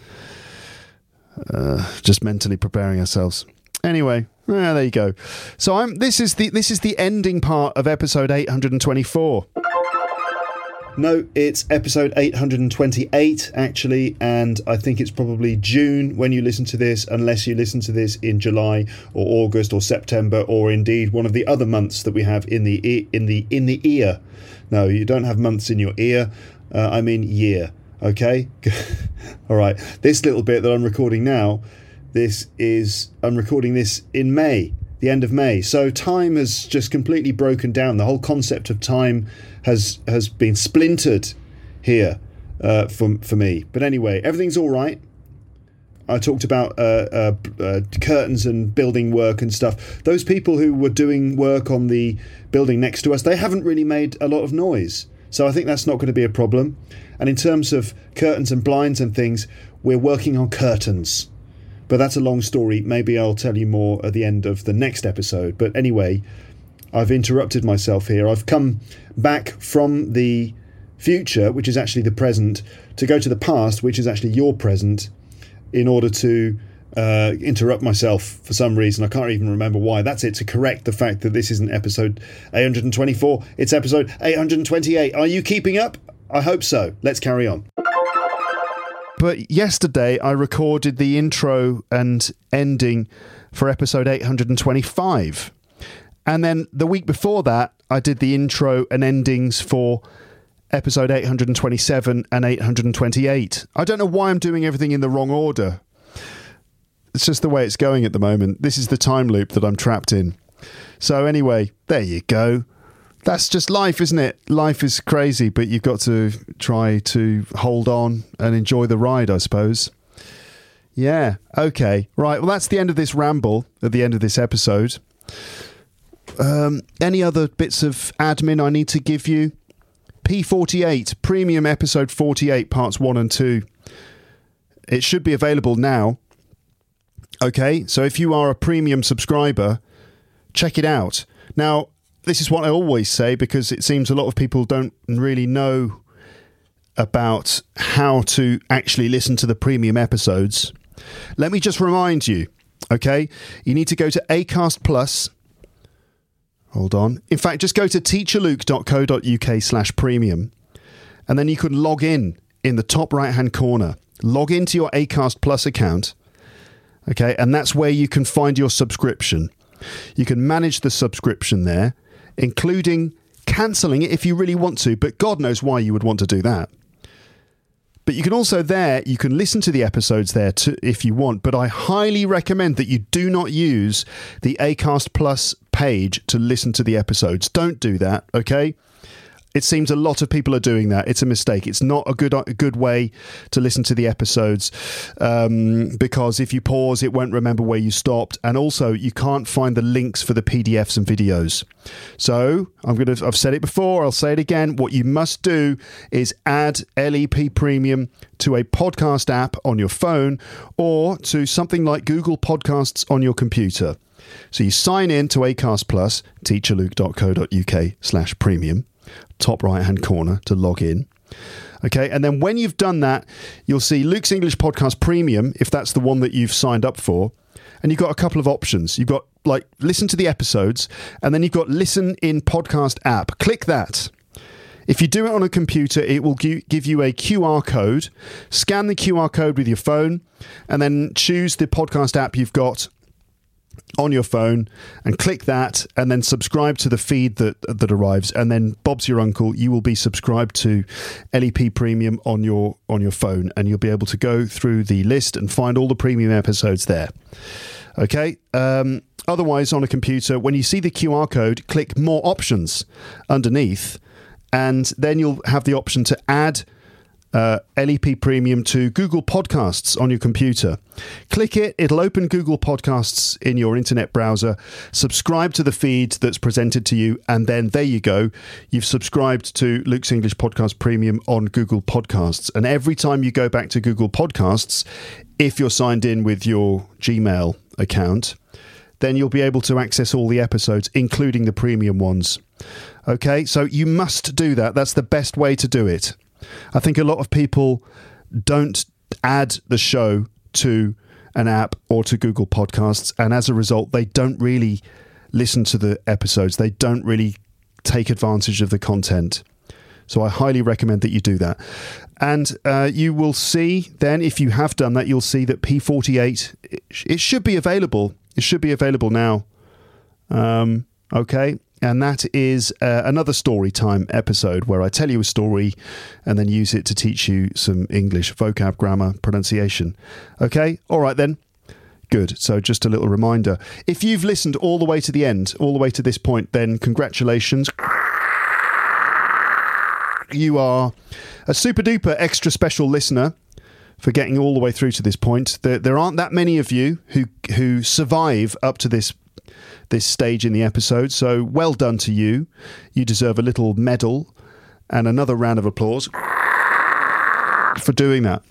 just mentally preparing ourselves. Anyway, there you go. So this is the ending part of episode 824. No, it's episode 828 actually, and I think it's probably June when you listen to this, unless you listen to this in July or August or September or indeed one of the other months that we have in the ear. No, you don't have months in your ear. I mean year. Okay. All right. This little bit that I'm recording now. I'm recording this in May, the end of May. So time has just completely broken down. The whole concept of time has been splintered here for me. But anyway, everything's all right. I talked about curtains and building work and stuff. Those people who were doing work on the building next to us, they haven't really made a lot of noise. So I think that's not going to be a problem. And in terms of curtains and blinds and things, we're working on curtains. But that's a long story. Maybe I'll tell you more at the end of the next episode. But anyway, I've interrupted myself here. I've come back from the future, which is actually the present, to go to the past, which is actually your present, in order to interrupt myself for some reason. I can't even remember why. That's it, to correct the fact that this isn't episode 824. It's episode 828. Are you keeping up? I hope so. Let's carry on. But yesterday I recorded the intro and ending for episode 825. And then the week before that, I did the intro and endings for episode 827 and 828. I don't know why I'm doing everything in the wrong order. It's just the way it's going at the moment. This is the time loop that I'm trapped in. So anyway, there you go. That's just life, isn't it? Life is crazy, but you've got to try to hold on and enjoy the ride, I suppose. Yeah, okay. Right, well, that's the end of this ramble at the end of this episode. Any other bits of admin I need to give you? P48, Premium Episode 48, Parts 1 and 2. It should be available now. Okay, so if you are a premium subscriber, check it out. Now, this is what I always say because it seems a lot of people don't really know about how to actually listen to the premium episodes. Let me just remind you, okay? You need to go to Acast Plus. Hold on. In fact, just go to teacherluke.co.uk/premium and then you can log in the top right-hand corner. Log into your Acast Plus account, okay? And that's where you can find your subscription. You can manage the subscription there, including cancelling it if you really want to, but God knows why you would want to do that. But you can also you can listen to the episodes there too, if you want, but I highly recommend that you do not use the Acast Plus page to listen to the episodes. Don't do that, okay? It seems a lot of people are doing that. It's a mistake. It's not a good way to listen to the episodes because if you pause, it won't remember where you stopped. And also, you can't find the links for the PDFs and videos. So I've said it before. I'll say it again. What you must do is add LEP Premium to a podcast app on your phone or to something like Google Podcasts on your computer. So you sign in to Acast Plus, teacherluke.co.uk/premium. Top right hand corner to log in. Okay, and then when you've done that, you'll see Luke's English Podcast Premium, if that's the one that you've signed up for. And you've got a couple of options. You've got listen to the episodes, and then you've got listen in podcast app. Click that. If you do it on a computer, it will give you a QR code. Scan the QR code with your phone, and then choose the podcast app you've got on your phone and click that and then subscribe to the feed that arrives, and then Bob's your uncle, you will be subscribed to LEP Premium on your phone, and you'll be able to go through the list and find all the premium episodes there. Okay, otherwise on a computer, when you see the QR code, click more options underneath, and then you'll have the option to add LEP Premium to Google Podcasts on your computer. Click it, it'll open Google Podcasts in your internet browser, subscribe to the feed that's presented to you, and then there you go. You've subscribed to Luke's English Podcast Premium on Google Podcasts. And every time you go back to Google Podcasts, if you're signed in with your Gmail account, then you'll be able to access all the episodes, including the premium ones. Okay, so you must do that. That's the best way to do it. I think a lot of people don't add the show to an app or to Google Podcasts, and as a result, they don't really listen to the episodes. They don't really take advantage of the content. So I highly recommend that you do that. And you will see then, if you have done that, you'll see that P48, it should be available. It should be available now. Okay. And that is another story time episode where I tell you a story and then use it to teach you some English vocab, grammar, pronunciation. Okay? All right then. Good. So just a little reminder. If you've listened all the way to the end, all the way to this point, then congratulations. You are a super duper extra special listener for getting all the way through to this point. There aren't that many of you who survive up to this stage in the episode, so well done to you. You deserve a little medal and another round of applause for doing that.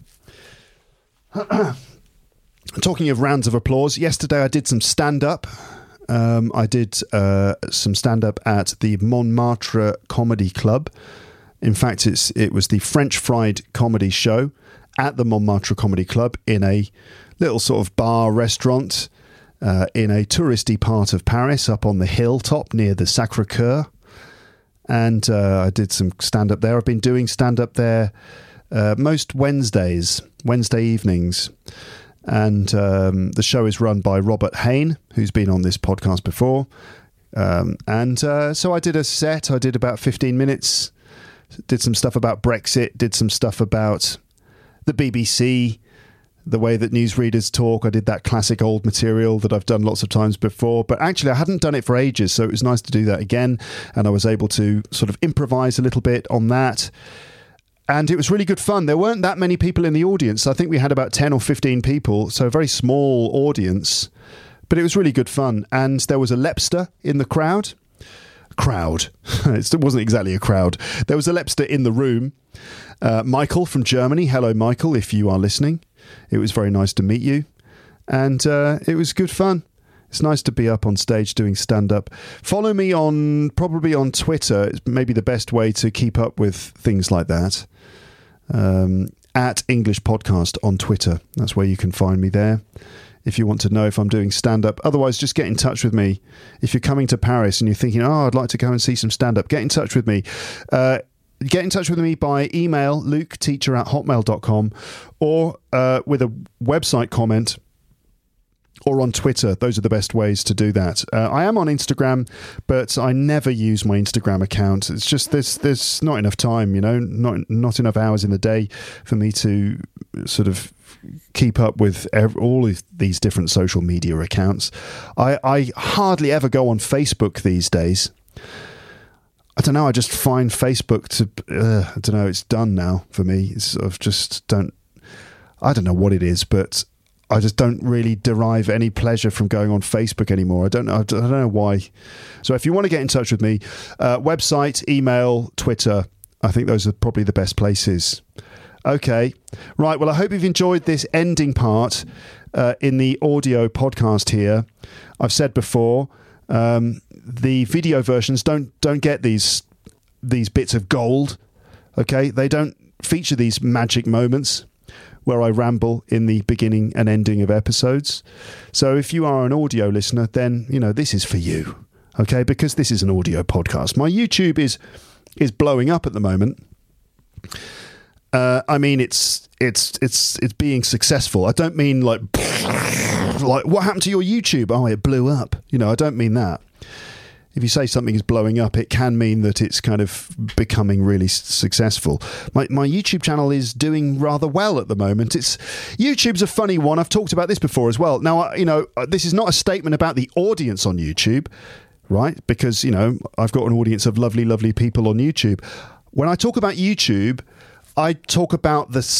Talking of rounds of applause, yesterday I did some stand-up. I did some stand-up at the Montmartre Comedy Club. In fact, it was the French Fried Comedy Show at the Montmartre Comedy Club in a little sort of bar restaurant in a touristy part of Paris, up on the hilltop near the Sacré-Cœur. And I did some stand-up there. I've been doing stand-up there most Wednesday evenings. And the show is run by Robert Hain, who's been on this podcast before. So I did a set. I did about 15 minutes Did some stuff about Brexit, did some stuff about the BBC, the way that newsreaders talk. I did that classic old material that I've done lots of times before, but actually I hadn't done it for ages, so it was nice to do that again, and I was able to sort of improvise a little bit on that. And it was really good fun. There weren't that many people in the audience. I think we had about 10 or 15 people, so a very small audience, but it was really good fun. And there was a Lepster in the crowd. It wasn't exactly a crowd. There was a Lepster in the room. Michael from Germany. Hello, Michael, if you are listening. It was very nice to meet you. And it was good fun. It's nice to be up on stage doing stand-up. Follow me probably on Twitter. It's maybe the best way to keep up with things like that. At English Podcast on Twitter. That's where you can find me there, if you want to know if I'm doing stand-up. Otherwise, just get in touch with me. If you're coming to Paris and you're thinking, I'd like to go and see some stand-up, get in touch with me. Get in touch with me by email, luketeacher@hotmail.com, or with a website comment, or on Twitter. Those are the best ways to do that. I am on Instagram, but I never use my Instagram account. It's just there's not enough time, not enough hours in the day for me to sort of keep up with all of these different social media accounts. I hardly ever go on Facebook these days. I don't know, I just find Facebook I don't know, it's done now for me. I don't know what it is, but I just don't really derive any pleasure from going on Facebook anymore. I don't know why. So if you want to get in touch with me, website, email, Twitter, I think those are probably the best places. Okay. Right. Well, I hope you've enjoyed this ending part in the audio podcast here. I've said before, the video versions don't get these bits of gold. Okay. They don't feature these magic moments where I ramble in the beginning and ending of episodes. So if you are an audio listener, then, this is for you. Okay. Because this is an audio podcast. My YouTube is blowing up at the moment. I mean, it's being successful. I don't mean like what happened to your YouTube? Oh, it blew up. I don't mean that. If you say something is blowing up, it can mean that it's kind of becoming really successful. My YouTube channel is doing rather well at the moment. YouTube's a funny one. I've talked about this before as well. Now, this is not a statement about the audience on YouTube, right? Because, I've got an audience of lovely, lovely people on YouTube. When I talk about YouTube, I talk about the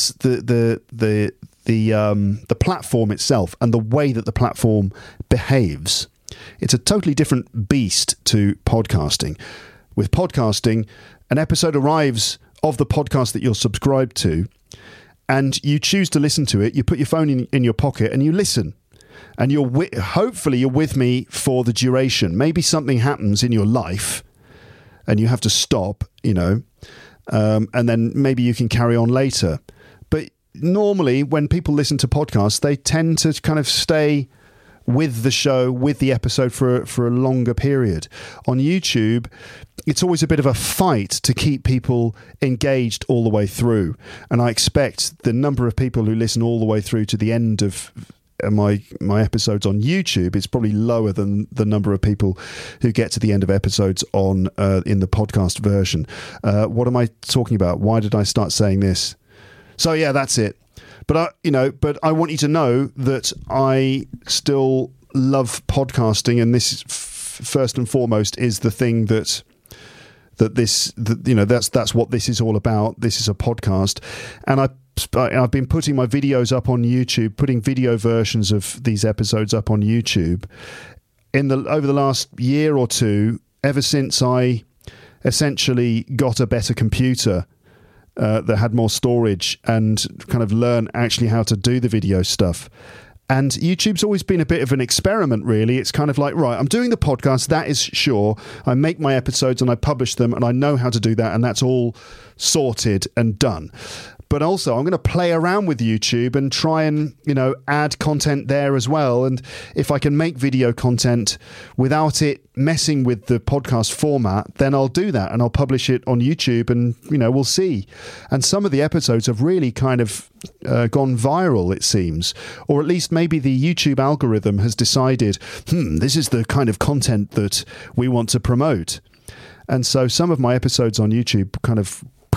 platform itself and the way that the platform behaves. It's a totally different beast to podcasting. With podcasting, an episode arrives of the podcast that you're subscribed to, and you choose to listen to it. You put your phone in your pocket and you listen. And hopefully you're with me for the duration. Maybe something happens in your life and you have to stop, and then maybe you can carry on later. But normally when people listen to podcasts, they tend to kind of stay with the show, with the episode for a longer period. On YouTube, it's always a bit of a fight to keep people engaged all the way through. And I expect the number of people who listen all the way through to the end of my episodes on YouTube is probably lower than the number of people who get to the end of episodes in the podcast version. What am I talking about? Why did I start saying this? So yeah, that's it. But I want you to know that I still love podcasting, and this first and foremost is the thing that's what this is all about. This is a podcast, and I've been putting my videos up on YouTube, putting video versions of these episodes up on YouTube over the last year or two, ever since I essentially got a better computer that had more storage and kind of learn actually how to do the video stuff. And YouTube's always been a bit of an experiment, really. It's kind of like, right, I'm doing the podcast, that is sure. I make my episodes and I publish them and I know how to do that, and that's all sorted and done. But also, I'm going to play around with YouTube and try and, add content there as well. And if I can make video content without it messing with the podcast format, then I'll do that and I'll publish it on YouTube, and, we'll see. And some of the episodes have really kind of gone viral, it seems. Or at least maybe the YouTube algorithm has decided, this is the kind of content that we want to promote. And so some of my episodes on YouTube kind of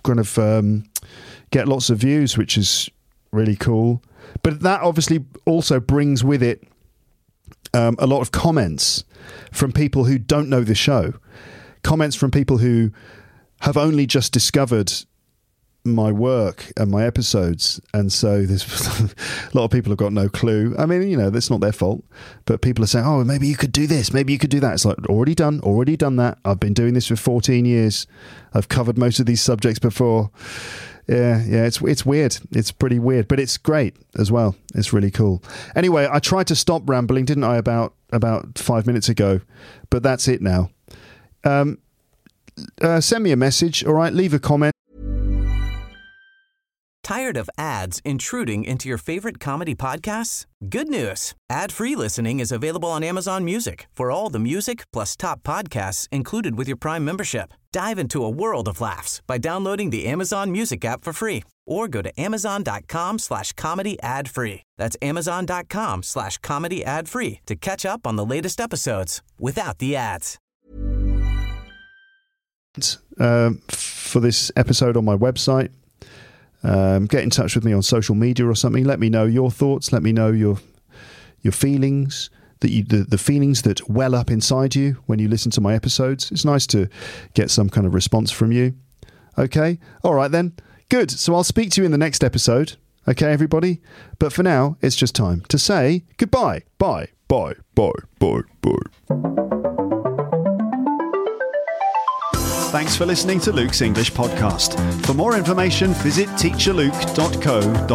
kind of get lots of views, which is really cool. But that obviously also brings with it a lot of comments from people who don't know the show. Comments from people who have only just discovered my work and my episodes, and so there's a lot of people have got no clue. I mean, that's not their fault, but people are saying, oh, maybe you could do this, maybe you could do that. It's like, already done that. I've been doing this for 14 years. I've covered most of these subjects before. Yeah, it's weird. It's pretty weird, but it's great as well. It's really cool. Anyway, I tried to stop rambling, didn't I, about 5 minutes ago, but that's it now. Send me a message, all right? Leave a comment. Tired of ads intruding into your favorite comedy podcasts? Good news. Ad-free listening is available on Amazon Music for all the music plus top podcasts included with your Prime membership. Dive into a world of laughs by downloading the Amazon Music app for free or go to amazon.com/comedy ad-free. That's amazon.com/comedy ad-free to catch up on the latest episodes without the ads. For this episode on my website. Get in touch with me on social media or something. Let me know your thoughts. Let me know your feelings, the feelings that well up inside you when you listen to my episodes. It's nice to get some kind of response from you. Okay? All right then. Good. So I'll speak to you in the next episode. Okay, everybody? But for now, it's just time to say goodbye. Bye. Bye. Bye. Bye. Bye. Thanks for listening to Luke's English Podcast. For more information, visit teacherluke.co.uk.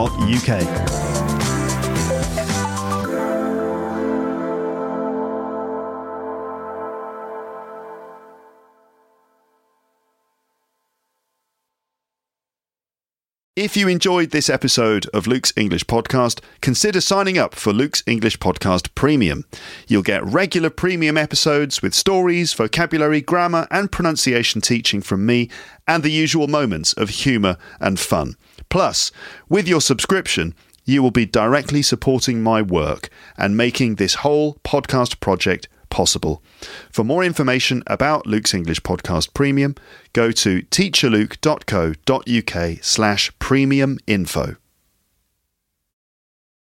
If you enjoyed this episode of Luke's English Podcast, consider signing up for Luke's English Podcast Premium. You'll get regular premium episodes with stories, vocabulary, grammar and pronunciation teaching from me and the usual moments of humour and fun. Plus, with your subscription, you will be directly supporting my work and making this whole podcast project possible. For more information about Luke's English Podcast Premium, go to teacherluke.co.uk/premium info.